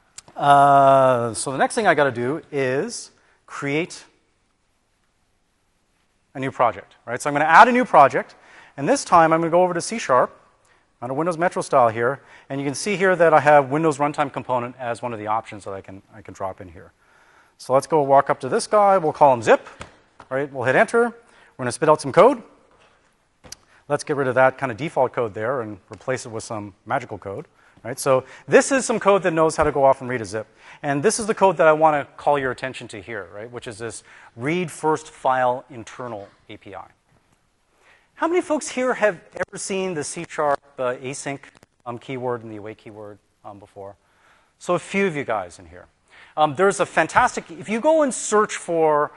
So the next thing I got to do is create a new project, right? So I'm going to add a new project, and this time I'm going to go over to C# under Windows Metro style here, and you can see here that I have Windows Runtime Component as one of the options that I can drop in here. So let's go walk up to this guy. We'll call him zip, right? We'll hit enter. We're going to spit out some code. Let's get rid of that kind of default code there and replace it with some magical code. Right? So this is some code that knows how to go off and read a zip. And this is the code that I want to call your attention to here, right? Which is this read first file internal API. How many folks here have ever seen the C# async keyword and the await keyword before? So a few of you guys in here. There's a fantastic, if you go and search for,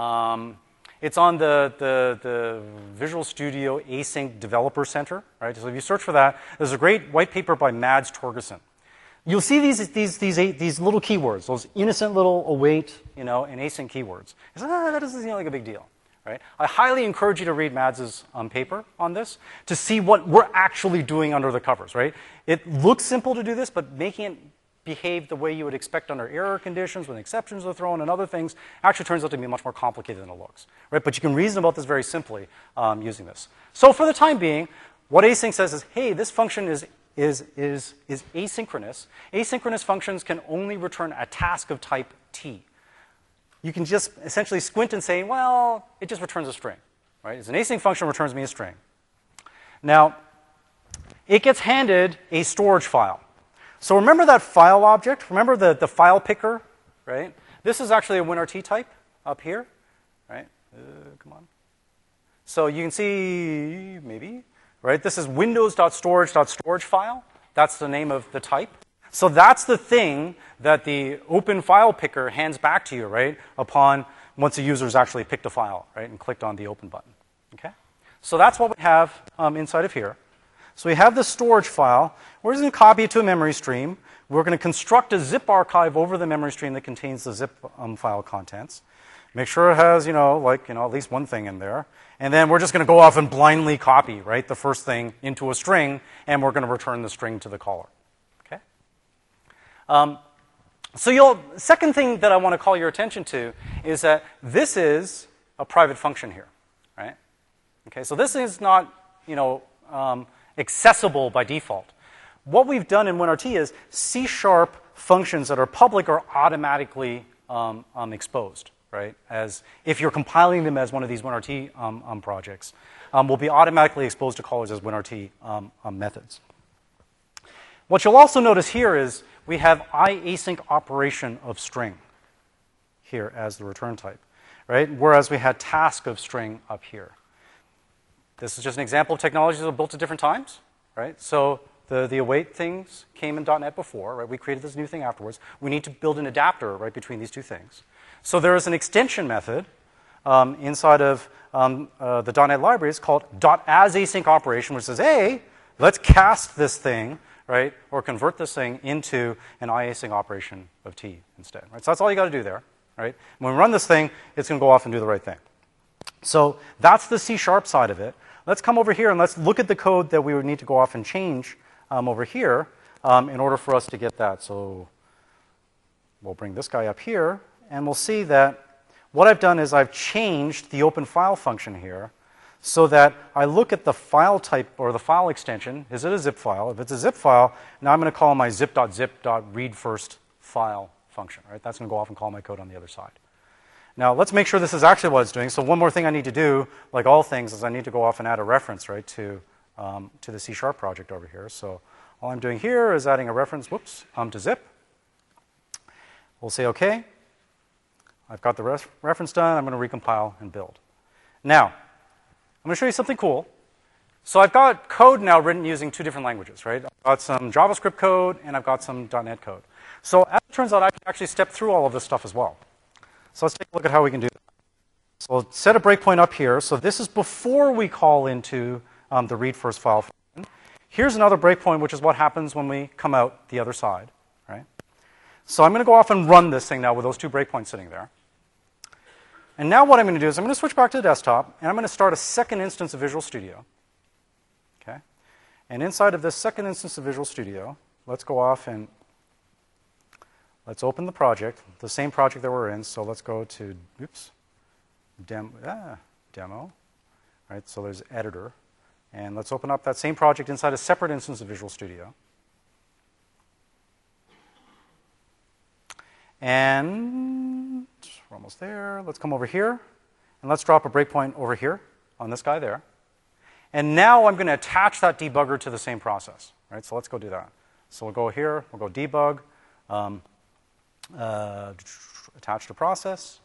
it's on the Visual Studio Async Developer Center, right? So if you search for that, there's a great white paper by Mads Torgersen. You'll see these little keywords, those innocent little await, and async keywords. It's that doesn't seem like a big deal, right? I highly encourage you to read Mads's paper on this to see what we're actually doing under the covers, right? It looks simple to do this, but making it behave the way you would expect under error conditions when exceptions are thrown and other things actually turns out to be much more complicated than it looks, right? But you can reason about this very simply using this. So for the time being, what async says is, hey, this function is asynchronous. Asynchronous functions can only return a task of type T. You can just essentially squint and say, well, it just returns a string, right? It's an async function, returns me a string. Now, it gets handed a storage file. So remember that file object? Remember the file picker, right? This is actually a WinRT type up here, right? Come on. So you can see, maybe, right? This is windows.storage.storage file. That's the name of the type. So that's the thing that the open file picker hands back to you, right? Once the user's actually picked a file, right? And clicked on the open button, okay? So that's what we have inside of here. So we have this storage file. We're just going to copy it to a memory stream. We're going to construct a zip archive over the memory stream that contains the zip file contents. Make sure it has, at least one thing in there. And then we're just going to go off and blindly copy, right, the first thing into a string, and we're going to return the string to the caller. Okay? Second thing that I want to call your attention to is that this is a private function here, right? Okay, so this is not, accessible by default. What we've done in WinRT is C# functions that are public are automatically exposed, right? As if you're compiling them as one of these WinRT projects, will be automatically exposed to callers as WinRT methods. What you'll also notice here is we have iasync operation of string here as the return type, right? Whereas we had task of string up here. This is just an example of technologies that were built at different times, right? So the await things came in .NET before, right? We created this new thing afterwards. We need to build an adapter, right, between these two things. So there is an extension method inside of the .NET library. It's called .asAsync operation, which says, hey, let's cast this thing, right, or convert this thing into an iasync operation of T instead, right? So that's all you got to do there, right? When we run this thing, it's going to go off and do the right thing. So that's the C# side of it. Let's come over here and let's look at the code that we would need to go off and change over here in order for us to get that. So we'll bring this guy up here, and we'll see that what I've done is I've changed the open file function here so that I look at the file type or the file extension. Is it a zip file? If it's a zip file, now I'm going to call my zip.zip.readFirst_file function, right? That's going to go off and call my code on the other side. Now, let's make sure this is actually what it's doing. So one more thing I need to do, like all things, is I need to go off and add a reference, right, to the C# project over here. So all I'm doing here is adding a reference, to zip. We'll say OK. I've got the reference done. I'm going to recompile and build. Now, I'm going to show you something cool. So I've got code now written using two different languages, right? I've got some JavaScript code, and I've got some .NET code. So as it turns out, I can actually step through all of this stuff as well. So let's take a look at how we can do that. So we'll set a breakpoint up here. So this is before we call into the read first file function. Here's another breakpoint, which is what happens when we come out the other side, right? So I'm going to go off and run this thing now with those two breakpoints sitting there. And now what I'm going to do is I'm going to switch back to the desktop, and I'm going to start a second instance of Visual Studio. Okay? And inside of this second instance of Visual Studio, let's go off and let's open the project, the same project that we're in. So let's go to, demo. Right? So there's editor. And let's open up that same project inside a separate instance of Visual Studio. And we're almost there. Let's come over here, and let's drop a breakpoint over here on this guy there. And now I'm going to attach that debugger to the same process, right? So let's go do that. So we'll go here, we'll go debug, attach to process.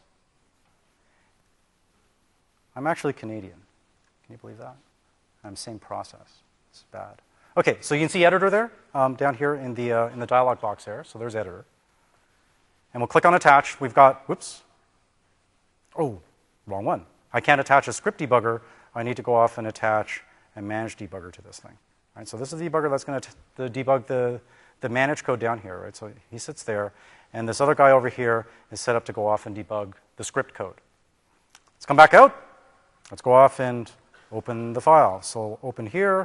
I'm actually Canadian. Can you believe that? I'm same process. It's bad. Okay, so you can see editor there down here in the dialog box there. So there's editor. And we'll click on attach. We've got, oh, wrong one. I can't attach a script debugger. I need to go off and attach a manage debugger to this thing. Right? So this is the debugger that's going to debug the manage code down here. Right? So he sits there. And this other guy over here is set up to go off and debug the script code. Let's come back out. Let's go off and open the file. So open here.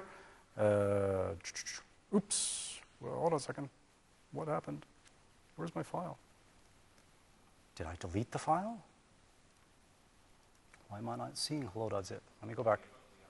Oops. Well, hold on a second. What happened? Where's my file? Did I delete the file? Why am I not seeing hello.zip? Let me go back.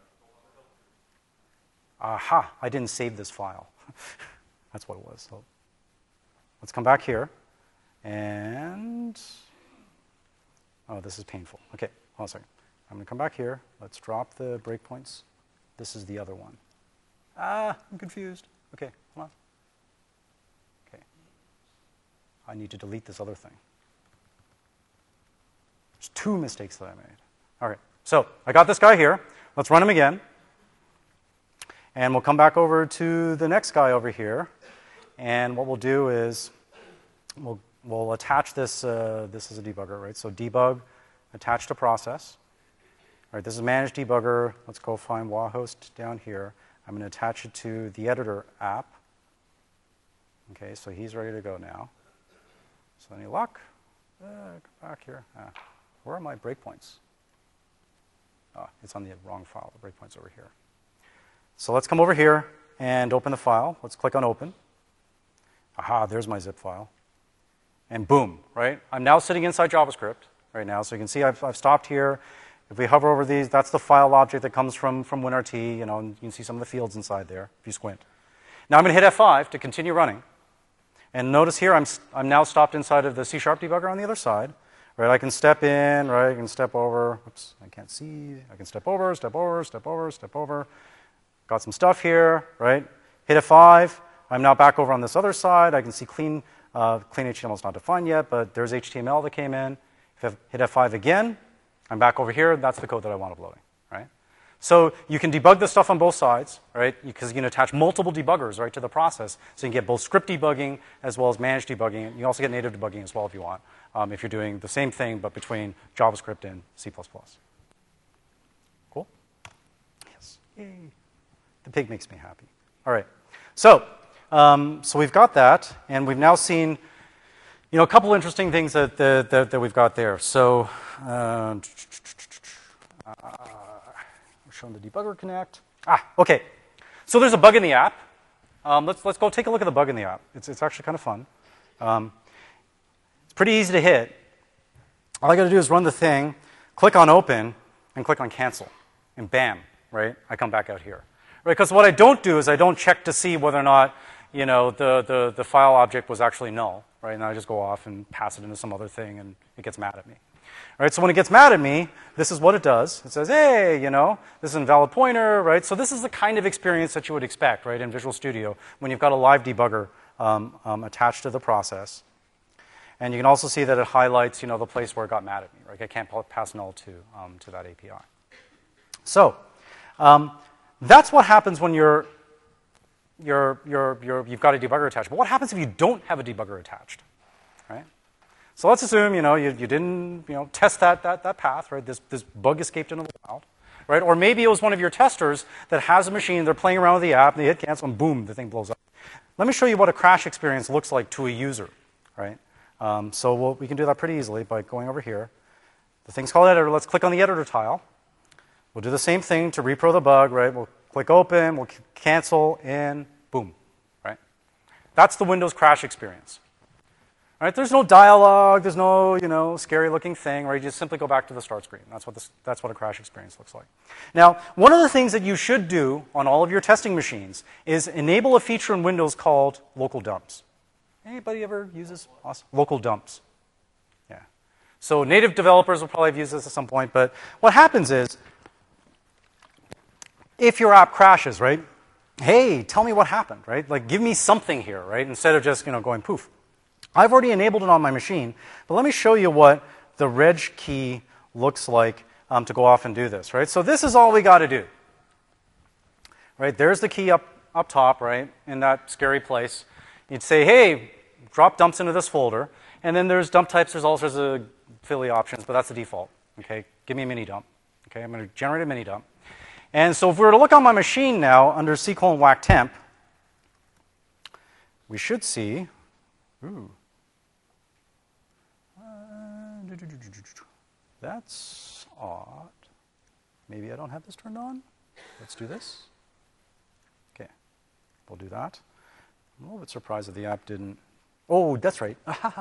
Aha, I didn't save this file. That's what it was. So let's come back here. And, oh, this is painful. Okay, hold on a second. I'm going to come back here. Let's drop the breakpoints. This is the other one. I'm confused. Okay, hold on. Okay. I need to delete this other thing. There's two mistakes that I made. All right, so I got this guy here. Let's run him again. And we'll come back over to the next guy over here. And what we'll do is we'll attach this. This is a debugger, right? So debug, attach to process. All right, this is manage debugger. Let's go find Wahost down here. I'm going to attach it to the editor app. Okay, so he's ready to go now. So any luck? Come back here. Where are my breakpoints? It's on the wrong file. The breakpoint's over here. So let's come over here and open the file. Let's click on open. Aha, there's my zip file. And boom, right? I'm now sitting inside JavaScript right now. So you can see I've stopped here. If we hover over these, that's the file object that comes from WinRT, you know, and you can see some of the fields inside there if you squint. Now I'm going to hit F5 to continue running. And notice here I'm now stopped inside of the C# debugger on the other side. Right, I can step in, right, I can step over. Oops, I can't see. I can step over, step over, step over, step over. Got some stuff here, right? Hit F5. I'm now back over on this other side. I can see clean HTML is not defined yet, but there's HTML that came in. If I hit F5 again, I'm back over here. That's the code that I want uploading, right? So you can debug this stuff on both sides, right? Because you can attach multiple debuggers, right, to the process. So you can get both script debugging as well as managed debugging. You also get native debugging as well if you want, if you're doing the same thing but between JavaScript and C++. Cool? Yes. Yay. The pig makes me happy. All right. So we've got that, and we've now seen, you know, a couple interesting things that we've got there. So we're showing the debugger connect. Okay. So there's a bug in the app. Let's go take a look at the bug in the app. It's actually kind of fun. It's pretty easy to hit. All I got to do is run the thing, click on open, and click on cancel, and bam, right? I come back out here. Right, because what I don't do is I don't check to see whether or not, you know, the file object was actually null, right? And I just go off and pass it into some other thing, and it gets mad at me. All right, so when it gets mad at me, this is what it does. It says, hey, you know, this is an invalid pointer, right? So this is the kind of experience that you would expect, right, in Visual Studio when you've got a live debugger attached to the process. And you can also see that it highlights, you know, the place where it got mad at me, right? I can't pass null to that API. So that's what happens when you've got a debugger attached. But what happens if you don't have a debugger attached, right? So let's assume, you know, you didn't, you know, test that path, right? This bug escaped into the wild, right? Or maybe it was one of your testers that has a machine, they're playing around with the app, and they hit cancel, and boom, the thing blows up. Let me show you what a crash experience looks like to a user, right? So we can do that pretty easily by going over here. The thing's called editor. Let's click on the editor tile. We'll do the same thing to repro the bug, right? We'll click open, we'll cancel, in, boom, right? That's the Windows crash experience. Right? There's no dialogue, there's no, you know, scary looking thing, right? You just simply go back to the start screen. That's what a crash experience looks like. Now, one of the things that you should do on all of your testing machines is enable a feature in Windows called local dumps. Anybody ever uses local dumps? Yeah. So native developers will probably have used this at some point, but what happens is, if your app crashes, right? Hey, tell me what happened, right? Like, give me something here, right? Instead of just, you know, going poof. I've already enabled it on my machine, but let me show you what the reg key looks like to go off and do this, right? So this is all we got to do, right? There's the key up top, right, in that scary place. You'd say, hey, drop dumps into this folder, and then there's dump types. There's all sorts of Philly options, but that's the default, okay? Give me a mini dump, okay? I'm going to generate a mini dump. And so if we were to look on my machine now under c:\wac temp, we should see, that's odd. Maybe I don't have this turned on. Let's do this. Okay, we'll do that. I'm a little bit surprised that the app didn't. Oh, that's right.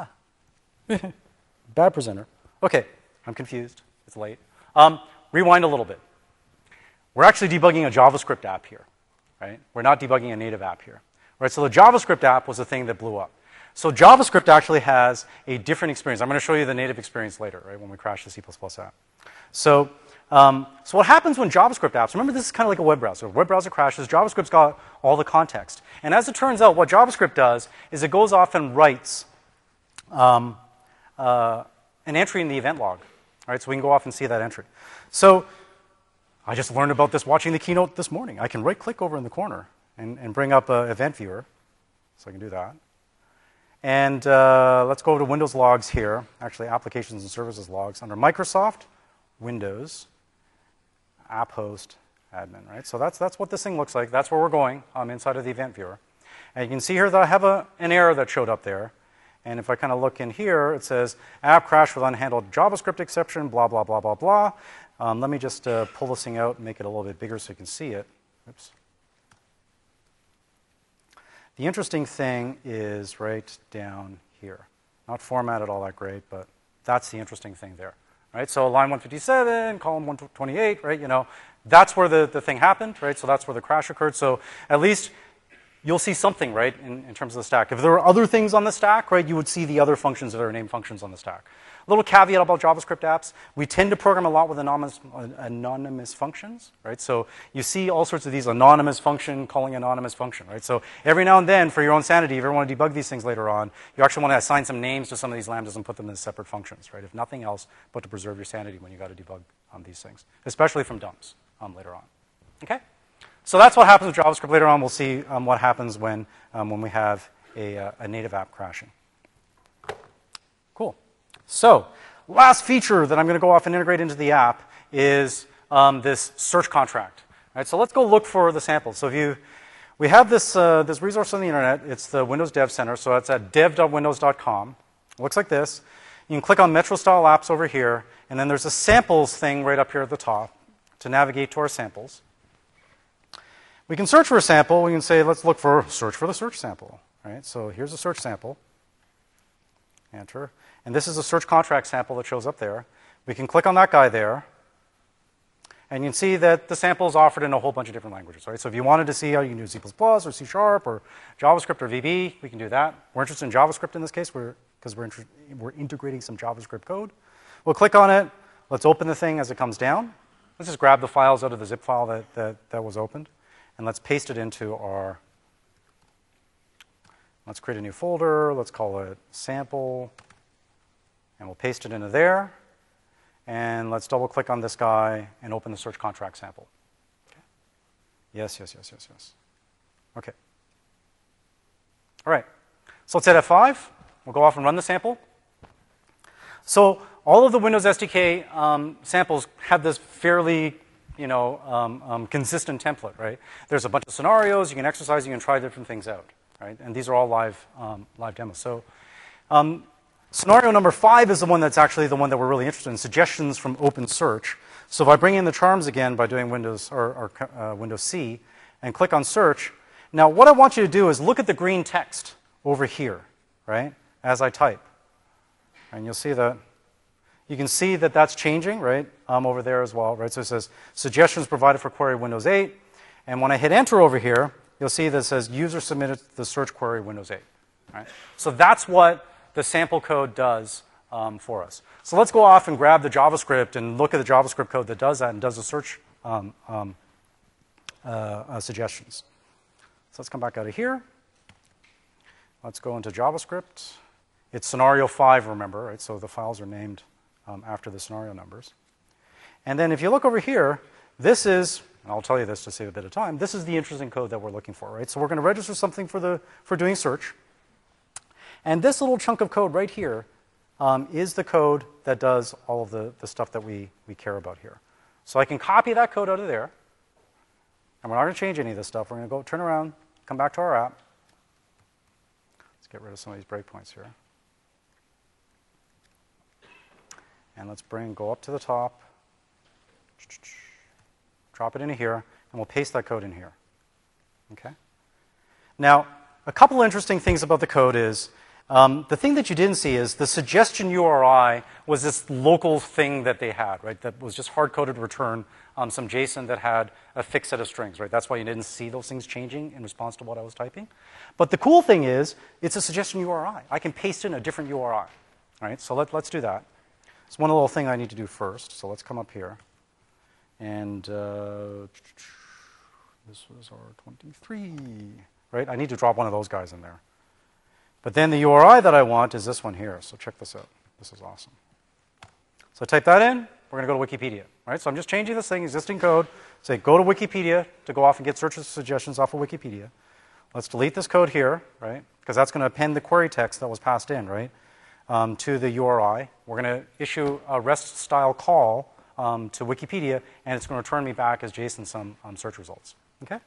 Bad presenter. Okay, I'm confused. It's late. Rewind a little bit. We're actually debugging a JavaScript app here, right? We're not debugging a native app here, right? So the JavaScript app was the thing that blew up. So JavaScript actually has a different experience. I'm going to show you the native experience later, right, when we crash the C++ app. So what happens when JavaScript apps, remember this is kind of like a web browser. Web browser crashes, JavaScript's got all the context. And as it turns out, what JavaScript does is it goes off and writes an entry in the event log, right? So we can go off and see that entry. So I just learned about this watching the keynote this morning. I can right-click over in the corner and bring up an event viewer. So I can do that. And let's go over to Windows logs here. Actually, applications and services logs under Microsoft, Windows, app host, admin, right? So that's what this thing looks like. That's where we're going inside of the event viewer. And you can see here that I have an error that showed up there. And if I kind of look in here, it says app crash with unhandled JavaScript exception, blah, blah, blah, blah, blah. Let me just pull this thing out and make it a little bit bigger so you can see it. Oops. The interesting thing is right down here. Not formatted all that great, but that's the interesting thing there. right? So line 157, column 128, right? You know, that's where the thing happened, right? So that's where the crash occurred. So at least you'll see something, right, in terms of the stack. If there were other things on the stack, right, you would see the other functions that are named functions on the stack. A little caveat about JavaScript apps. We tend to program a lot with anonymous functions, right? So you see all sorts of these anonymous function calling anonymous function, right? So every now and then, for your own sanity, if you ever want to debug these things later on, you actually want to assign some names to some of these lambdas and put them as separate functions, right? If nothing else, but to preserve your sanity when you got to debug these things, especially from dumps later on. Okay? So that's what happens with JavaScript. Later on, we'll see what happens when we have a native app crashing. We So, last feature that I'm going to go off and integrate into the app is this search contract. All right, so let's go look for the samples. So we have this resource on the internet. It's the Windows Dev Center. So it's at dev.windows.com. It looks like this. You can click on Metro Style Apps over here, and then there's a samples thing right up here at the top to navigate to our samples. We can search for a sample. We can say, let's look for search for the search sample. Right? So here's a search sample. Enter. And this is a search contract sample that shows up there. We can click on that guy there. And you can see that the sample is offered in a whole bunch of different languages. Right? So if you wanted to see how you can do C++ or C# or JavaScript or VB, we can do that. We're interested in JavaScript in this case because we're integrating some JavaScript code. We'll click on it. Let's open the thing as it comes down. Let's just grab the files out of the zip file that was opened. And let's paste it into our, let's create a new folder. Let's call it sample. And we'll paste it into there. And let's double click on this guy and open the search contract sample. Okay. Yes. Okay. All right. So let's hit F5. We'll go off and run the sample. So all of the Windows SDK samples have this fairly consistent template, right? There's a bunch of scenarios. You can exercise. You can try different things out, right? And these are all live demos. So scenario number 5 is the one that's actually the one that we're really interested in, suggestions from OpenSearch. So if I bring in the charms again by doing Windows or Windows C and click on search, now what I want you to do is look at the green text over here, right, as I type. And you'll see that, you can see that that's changing, right, over there as well, right? So it says suggestions provided for query Windows 8. And when I hit enter over here, you'll see that it says user submitted the search query Windows 8, right? So that's what the sample code does for us. So let's go off and grab the JavaScript and look at the JavaScript code that does that and does the search suggestions. So let's come back out of here. Let's go into JavaScript. It's scenario 5, remember, right? So the files are named after the scenario numbers. And then if you look over here, this is, and I'll tell you this to save a bit of time, this is the interesting code that we're looking for, right? So we're going to register something for doing search. And this little chunk of code right here is the code that does all of the stuff that we care about here. So I can copy that code out of there. And we're not going to change any of this stuff. We're going to go turn around, come back to our app. Let's get rid of some of these breakpoints here. And let's go up to the top, drop it into here, and we'll paste that code in here. Okay? Now, a couple interesting things about the code is, the thing that you didn't see is the suggestion URI was this local thing that they had, right? That was just hard-coded to return some JSON that had a fixed set of strings, right? That's why you didn't see those things changing in response to what I was typing. But the cool thing is, it's a suggestion URI. I can paste in a different URI, right? So let's do that. It's one little thing I need to do first. So let's come up here. And this was our 23, right? I need to drop one of those guys in there. But then the URI that I want is this one here. So check this out. This is awesome. So I type that in. We're going to go to Wikipedia, right? So I'm just changing this thing, existing code. Say go to Wikipedia to go off and get search suggestions off of Wikipedia. Let's delete this code here, right? Because that's going to append the query text that was passed in, right? To the URI. We're going to issue a REST-style call to Wikipedia, and it's going to return me back as JSON some search results. Okay?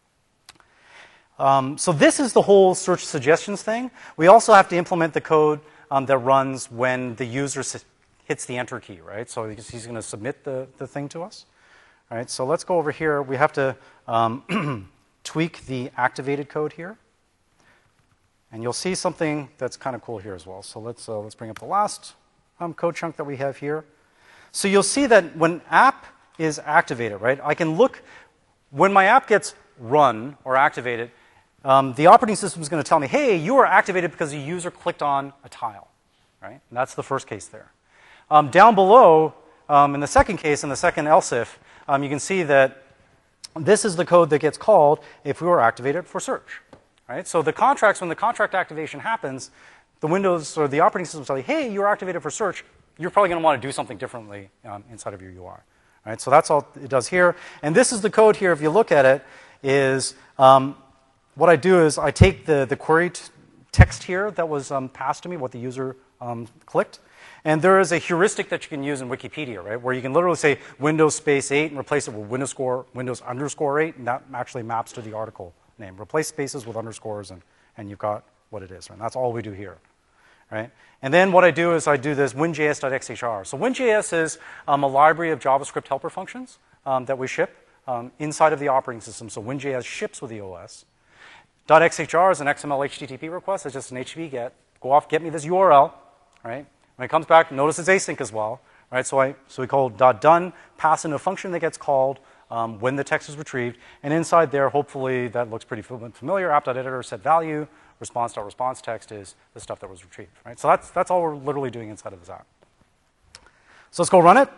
So this is the whole search suggestions thing. We also have to implement the code that runs when the user hits the enter key, right? So he's going to submit the thing to us. All right, so let's go over here. We have to tweak the activated code here. And you'll see something that's kind of cool here as well. So let's bring up the last code chunk that we have here. So you'll see that when app is activated, right, I can look, when my app gets run or activated, the operating system is going to tell me, hey, you are activated because the user clicked on a tile, right? And that's the first case there. Down below, in the second case, in the second else if, you can see that this is the code that gets called if we were activated for search, right? So the contracts, when the contract activation happens, the Windows or the operating system will tell you, hey, you're activated for search. You're probably going to want to do something differently inside of your UI, right? So that's all it does here. And this is the code here. If you look at it, is what I do is I take the query text here that was passed to me, what the user clicked. And there is a heuristic that you can use in Wikipedia, right, where you can literally say Windows space 8 and replace it with Windows underscore 8, and that actually maps to the article name. Replace spaces with underscores, and you've got what it is. Right? And that's all we do here. Right? And then what I do is I do this winjs.xhr. So winjs is a library of JavaScript helper functions that we ship inside of the operating system. So winjs ships with the OS. .xhr is an XML HTTP request. It's just an HTTP get. Go off, get me this URL. Right? When it comes back, notice it's async as well. Right? So we call .done, pass in a function that gets called when the text is retrieved. And inside there, hopefully, that looks pretty familiar. App.editor set value. Response.response text is the stuff that was retrieved. Right? So that's all we're literally doing inside of this app. So let's go run it.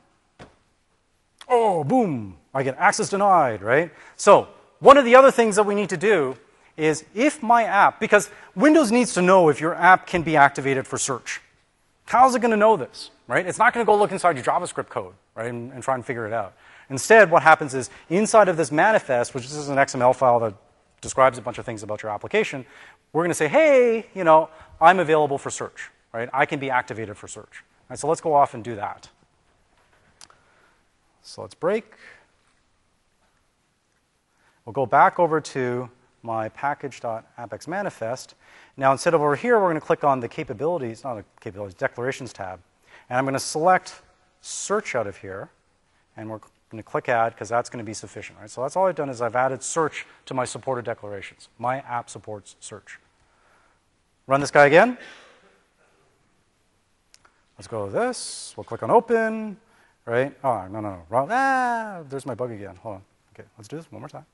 Oh, boom. I get access denied, right? So one of the other things that we need to do is if my app, because Windows needs to know if your app can be activated for search. How's it going to know this, right? It's not going to go look inside your JavaScript code, right, and try and figure it out. Instead, what happens is inside of this manifest, which is an XML file that describes a bunch of things about your application, we're going to say, hey, you know, I'm available for search, right? I can be activated for search. Right, so let's go off and do that. So let's break. We'll go back over to my package.appx manifest. Now, instead of over here, we're going to click on the capabilities, not the capabilities, declarations tab. And I'm going to select search out of here. And we're going to click add, because that's going to be sufficient. Right? So that's all I've done is I've added search to my supported declarations. My app supports search. Run this guy again. Let's go to this. We'll click on open. Right? Oh, no. There's my bug again. Hold on. Okay, let's do this one more time.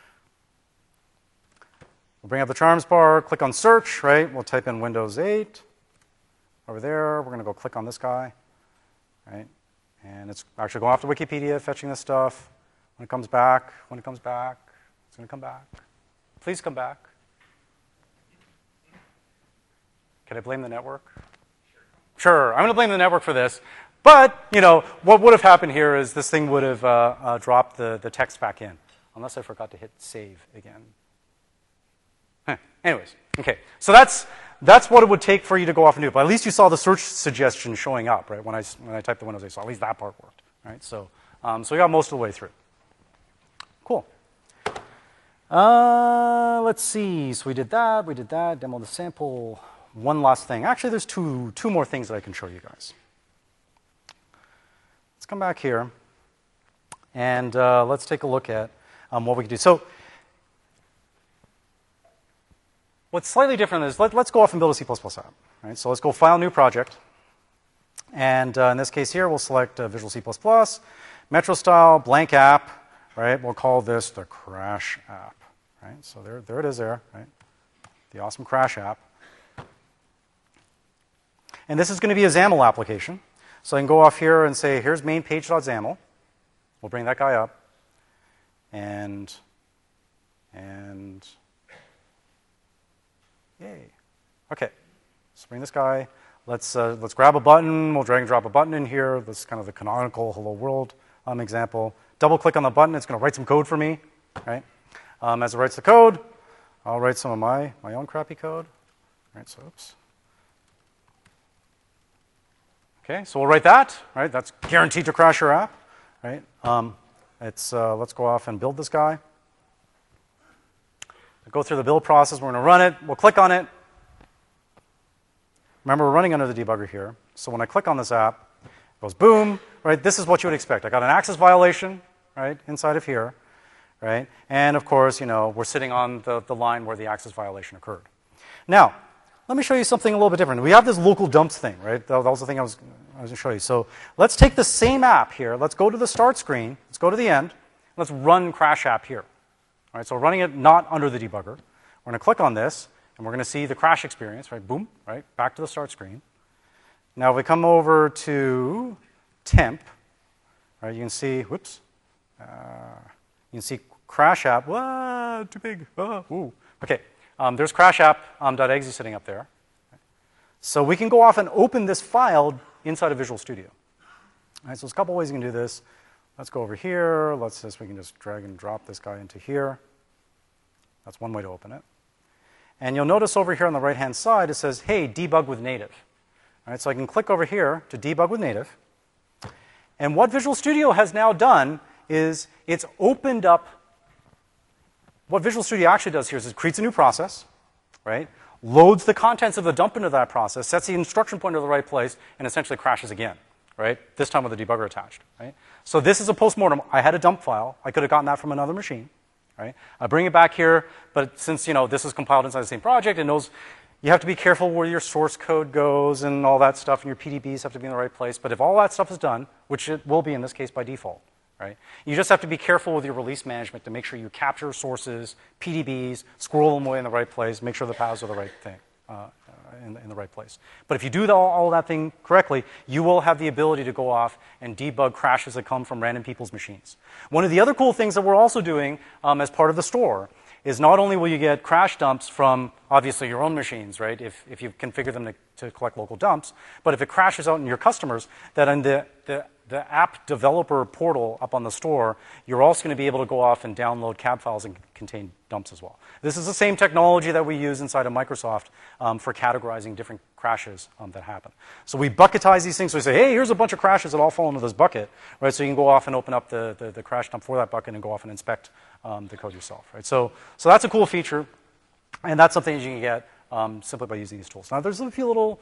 We'll bring up the charms bar, click on search, right? We'll type in Windows 8. Over there, we're going to go click on this guy, right? And it's actually going off to Wikipedia, fetching this stuff. When it comes back, it's going to come back. Please come back. Can I blame the network? Sure, I'm going to blame the network for this. But, you know, what would have happened here is this thing would have dropped the text back in, unless I forgot to hit save again. Anyways, okay. So that's what it would take for you to go off and do it. But at least you saw the search suggestion showing up, right? When I typed the Windows 8, so at least that part worked, right? So we got most of the way through. Cool. Let's see. So we did that. Demo the sample. One last thing. Actually, there's two more things that I can show you guys. Let's come back here, and let's take a look at what we can do. So what's slightly different is let's go off and build a C++ app. Right? So let's go File, New Project. And in this case here, we'll select Visual C++, Metro Style, blank app. Right? We'll call this the Crash app. Right? So there it is there. Right? The awesome Crash app. And this is going to be a XAML application. So I can go off here and say, here's main page.xaml. We'll bring that guy up. And yay. Okay. Let's bring this guy. Let's grab a button. We'll drag and drop a button in here. This is kind of the canonical hello world example. Double click on the button. It's going to write some code for me. Right? As it writes the code, I'll write some of my own crappy code. Right? So oops. Okay, so we'll write that, right? That's guaranteed to crash your app, right? Let's go off and build this guy. Go through the build process. We're going to run it. We'll click on it. Remember, we're running under the debugger here. So when I click on this app, it goes boom, right? This is what you would expect. I got an access violation, right, inside of here, right? And of course, you know, we're sitting on the line where the access violation occurred. Now, let me show you something a little bit different. We have this local dumps thing, right? That was the thing I was I was going to show you. So let's take the same app here. Let's go to the start screen. Let's go to the end. Let's run Crash App here. All right, so we're running it not under the debugger. We're going to click on this, and we're going to see the crash experience, right? Boom, right? Back to the start screen. Now, if we come over to temp, right, you can see, whoops, you can see Crash App. Whoa, too big. Oh, ooh. Okay, there's Crash App.exe sitting up there. So we can go off and open this file inside of Visual Studio. All right, so there's a couple ways you can do this. Let's go over here. We can just drag and drop this guy into here. That's one way to open it. And you'll notice over here on the right-hand side, it says, hey, debug with native. All right, so I can click over here to debug with native. And what Visual Studio has now done is it's opened up. What Visual Studio actually does here is it creates a new process, right? Loads the contents of the dump into that process, sets the instruction pointer to the right place, and essentially crashes again, right? This time with the debugger attached, right? So this is a postmortem. I had a dump file. I could have gotten that from another machine, right? I bring it back here, but since, this is compiled inside the same project, it knows you have to be careful where your source code goes and all that stuff, and your PDBs have to be in the right place. But if all that stuff is done, which it will be in this case by default, right? You just have to be careful with your release management to make sure you capture sources, PDBs, squirrel them away in the right place, make sure the paths are the right thing, in the right place. But if you do all that thing correctly, you will have the ability to go off and debug crashes that come from random people's machines. One of the other cool things that we're also doing as part of the store is not only will you get crash dumps from, obviously, your own machines, right, if you configure them to collect local dumps, but if it crashes out in your customers, that in the app developer portal up on the store, you're also going to be able to go off and download cab files and contain dumps as well. This is the same technology that we use inside of Microsoft for categorizing different crashes that happen. So we bucketize these things. So we say, hey, here's a bunch of crashes that all fall into this bucket, right? So you can go off and open up the crash dump for that bucket and go off and inspect the code yourself, right? So that's a cool feature, and that's something that you can get simply by using these tools. Now, there's a few little,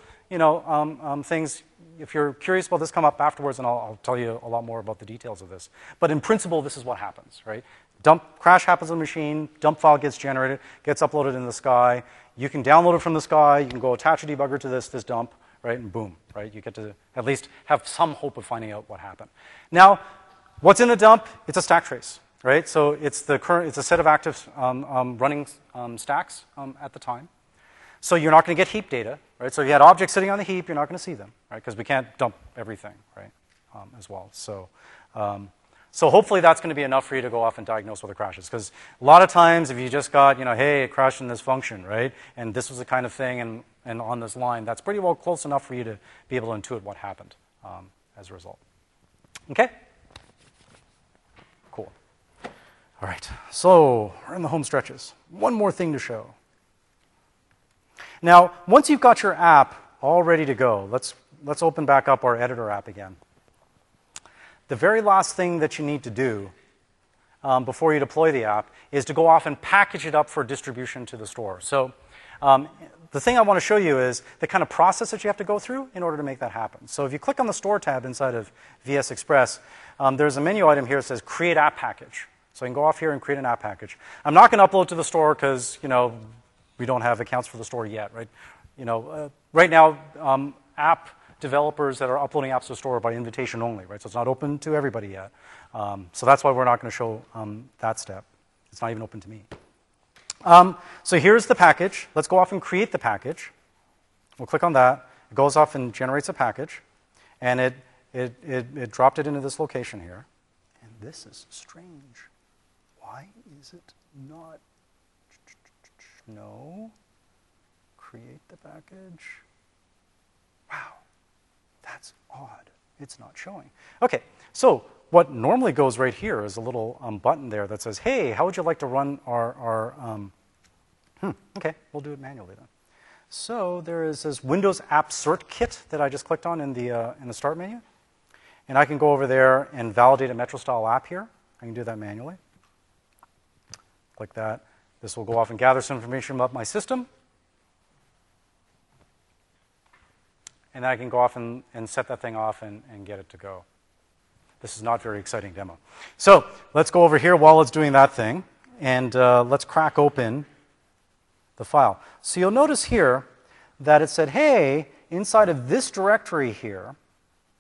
things. If you're curious about this, come up afterwards, and I'll tell you a lot more about the details of this. But in principle, this is what happens, right? Crash happens on the machine, dump file gets generated, gets uploaded in the Sky. You can download it from the Sky. You can go attach a debugger to this dump, right? And boom, right? You get to at least have some hope of finding out what happened. Now, what's in the dump? It's a stack trace, right? So it's a set of active running stacks at the time. So you're not going to get heap data, right? So you had objects sitting on the heap, you're not going to see them, right? Because we can't dump everything, right, as well. So hopefully that's going to be enough for you to go off and diagnose whether it crashes. Because a lot of times if you just got, hey, it crashed in this function, right, and this was the kind of thing and on this line, that's pretty well close enough for you to be able to intuit what happened as a result. Okay? Cool. All right, so we're in the home stretches. One more thing to show. Now, once you've got your app all ready to go, let's open back up our editor app again. The very last thing that you need to do before you deploy the app is to go off and package it up for distribution to the store. So the thing I want to show you is the kind of process that you have to go through in order to make that happen. So if you click on the Store tab inside of VS Express, there's a menu item here that says Create App Package. So you can go off here and create an app package. I'm not going to upload to the store because, we don't have accounts for the store yet, right? Right now, app developers that are uploading apps to the store are by invitation only, right? So it's not open to everybody yet. So that's why we're not going to show that step. It's not even open to me. So here's the package. Let's go off and create the package. We'll click on that. It goes off and generates a package, and it dropped it into this location here. And this is strange. Why is it not? No. Create the package. Wow. That's odd. It's not showing. Okay, so what normally goes right here is a little button there that says, hey, how would you like to run our okay, we'll do it manually then. So there is this Windows App Cert Kit that I just clicked on in the Start menu. And I can go over there and validate a Metro-style app here. I can do that manually. Click that. This will go off and gather some information about my system. And then I can go off and set that thing off and get it to go. This is not a very exciting demo. So let's go over here while it's doing that thing, and let's crack open the file. So you'll notice here that it said, hey, inside of this directory here,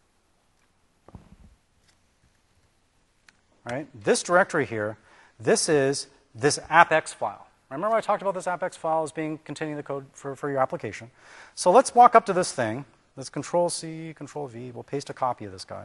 right? This directory here, this is this appx file. Remember I talked about this appx file as being containing the code for your application. So let's walk up to this thing. Let's Control-C, Control-V. We'll paste a copy of this guy.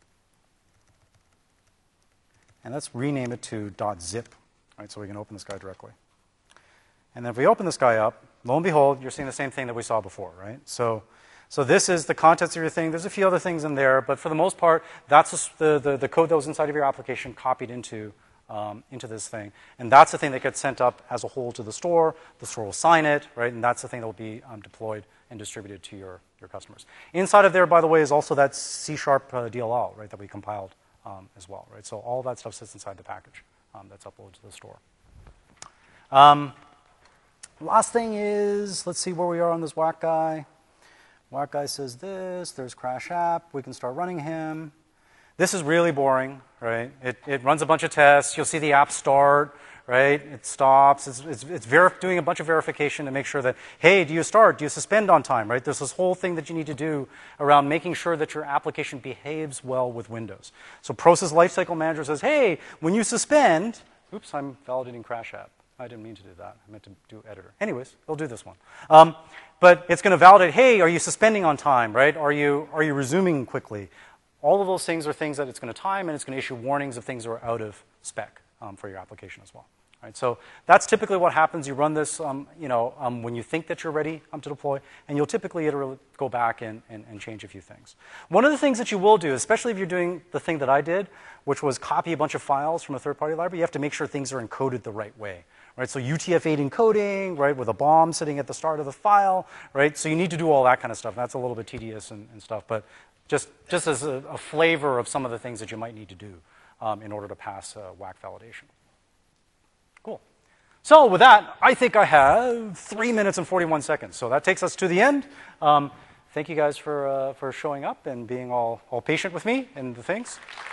And let's rename it to .zip, right, so we can open this guy directly. And then if we open this guy up, lo and behold, you're seeing the same thing that we saw before, right? So this is the contents of your thing. There's a few other things in there, but for the most part, that's the code that was inside of your application copied into this thing. And that's the thing that gets sent up as a whole to the store. The store will sign it, right? And that's the thing that will be deployed and distributed to your customers. Inside of there, by the way, is also that C# DLL, right, that we compiled as well, right? So all that stuff sits inside the package that's uploaded to the store. Last thing is, let's see where we are on this whack guy. Whack guy says this, there's crash app, we can start running him. This is really boring, right? It runs a bunch of tests, you'll see the app start, right? It stops, it's doing a bunch of verification to make sure that, hey, do you start, do you suspend on time, right? There's this whole thing that you need to do around making sure that your application behaves well with Windows. So Process Lifecycle Manager says, hey, when you suspend, oops, I'm validating crash app. I didn't mean to do that. I meant to do editor. Anyways, we'll do this one. But it's going to validate, hey, are you suspending on time, right? Are you resuming quickly? All of those things are things that it's going to time, and it's going to issue warnings of things that are out of spec for your application as well. Right? So that's typically what happens. You run this when you think that you're ready to deploy, and you'll typically go back and change a few things. One of the things that you will do, especially if you're doing the thing that I did, which was copy a bunch of files from a third-party library, you have to make sure things are encoded the right way. Right? So UTF-8 encoding, right, with a bomb sitting at the start of the file, right? So you need to do all that kind of stuff. That's a little bit tedious and stuff, but just as a flavor of some of the things that you might need to do in order to pass WAC validation. Cool. So with that, I think I have 3 minutes and 41 seconds. So that takes us to the end. Thank you guys for showing up and being all patient with me and the things.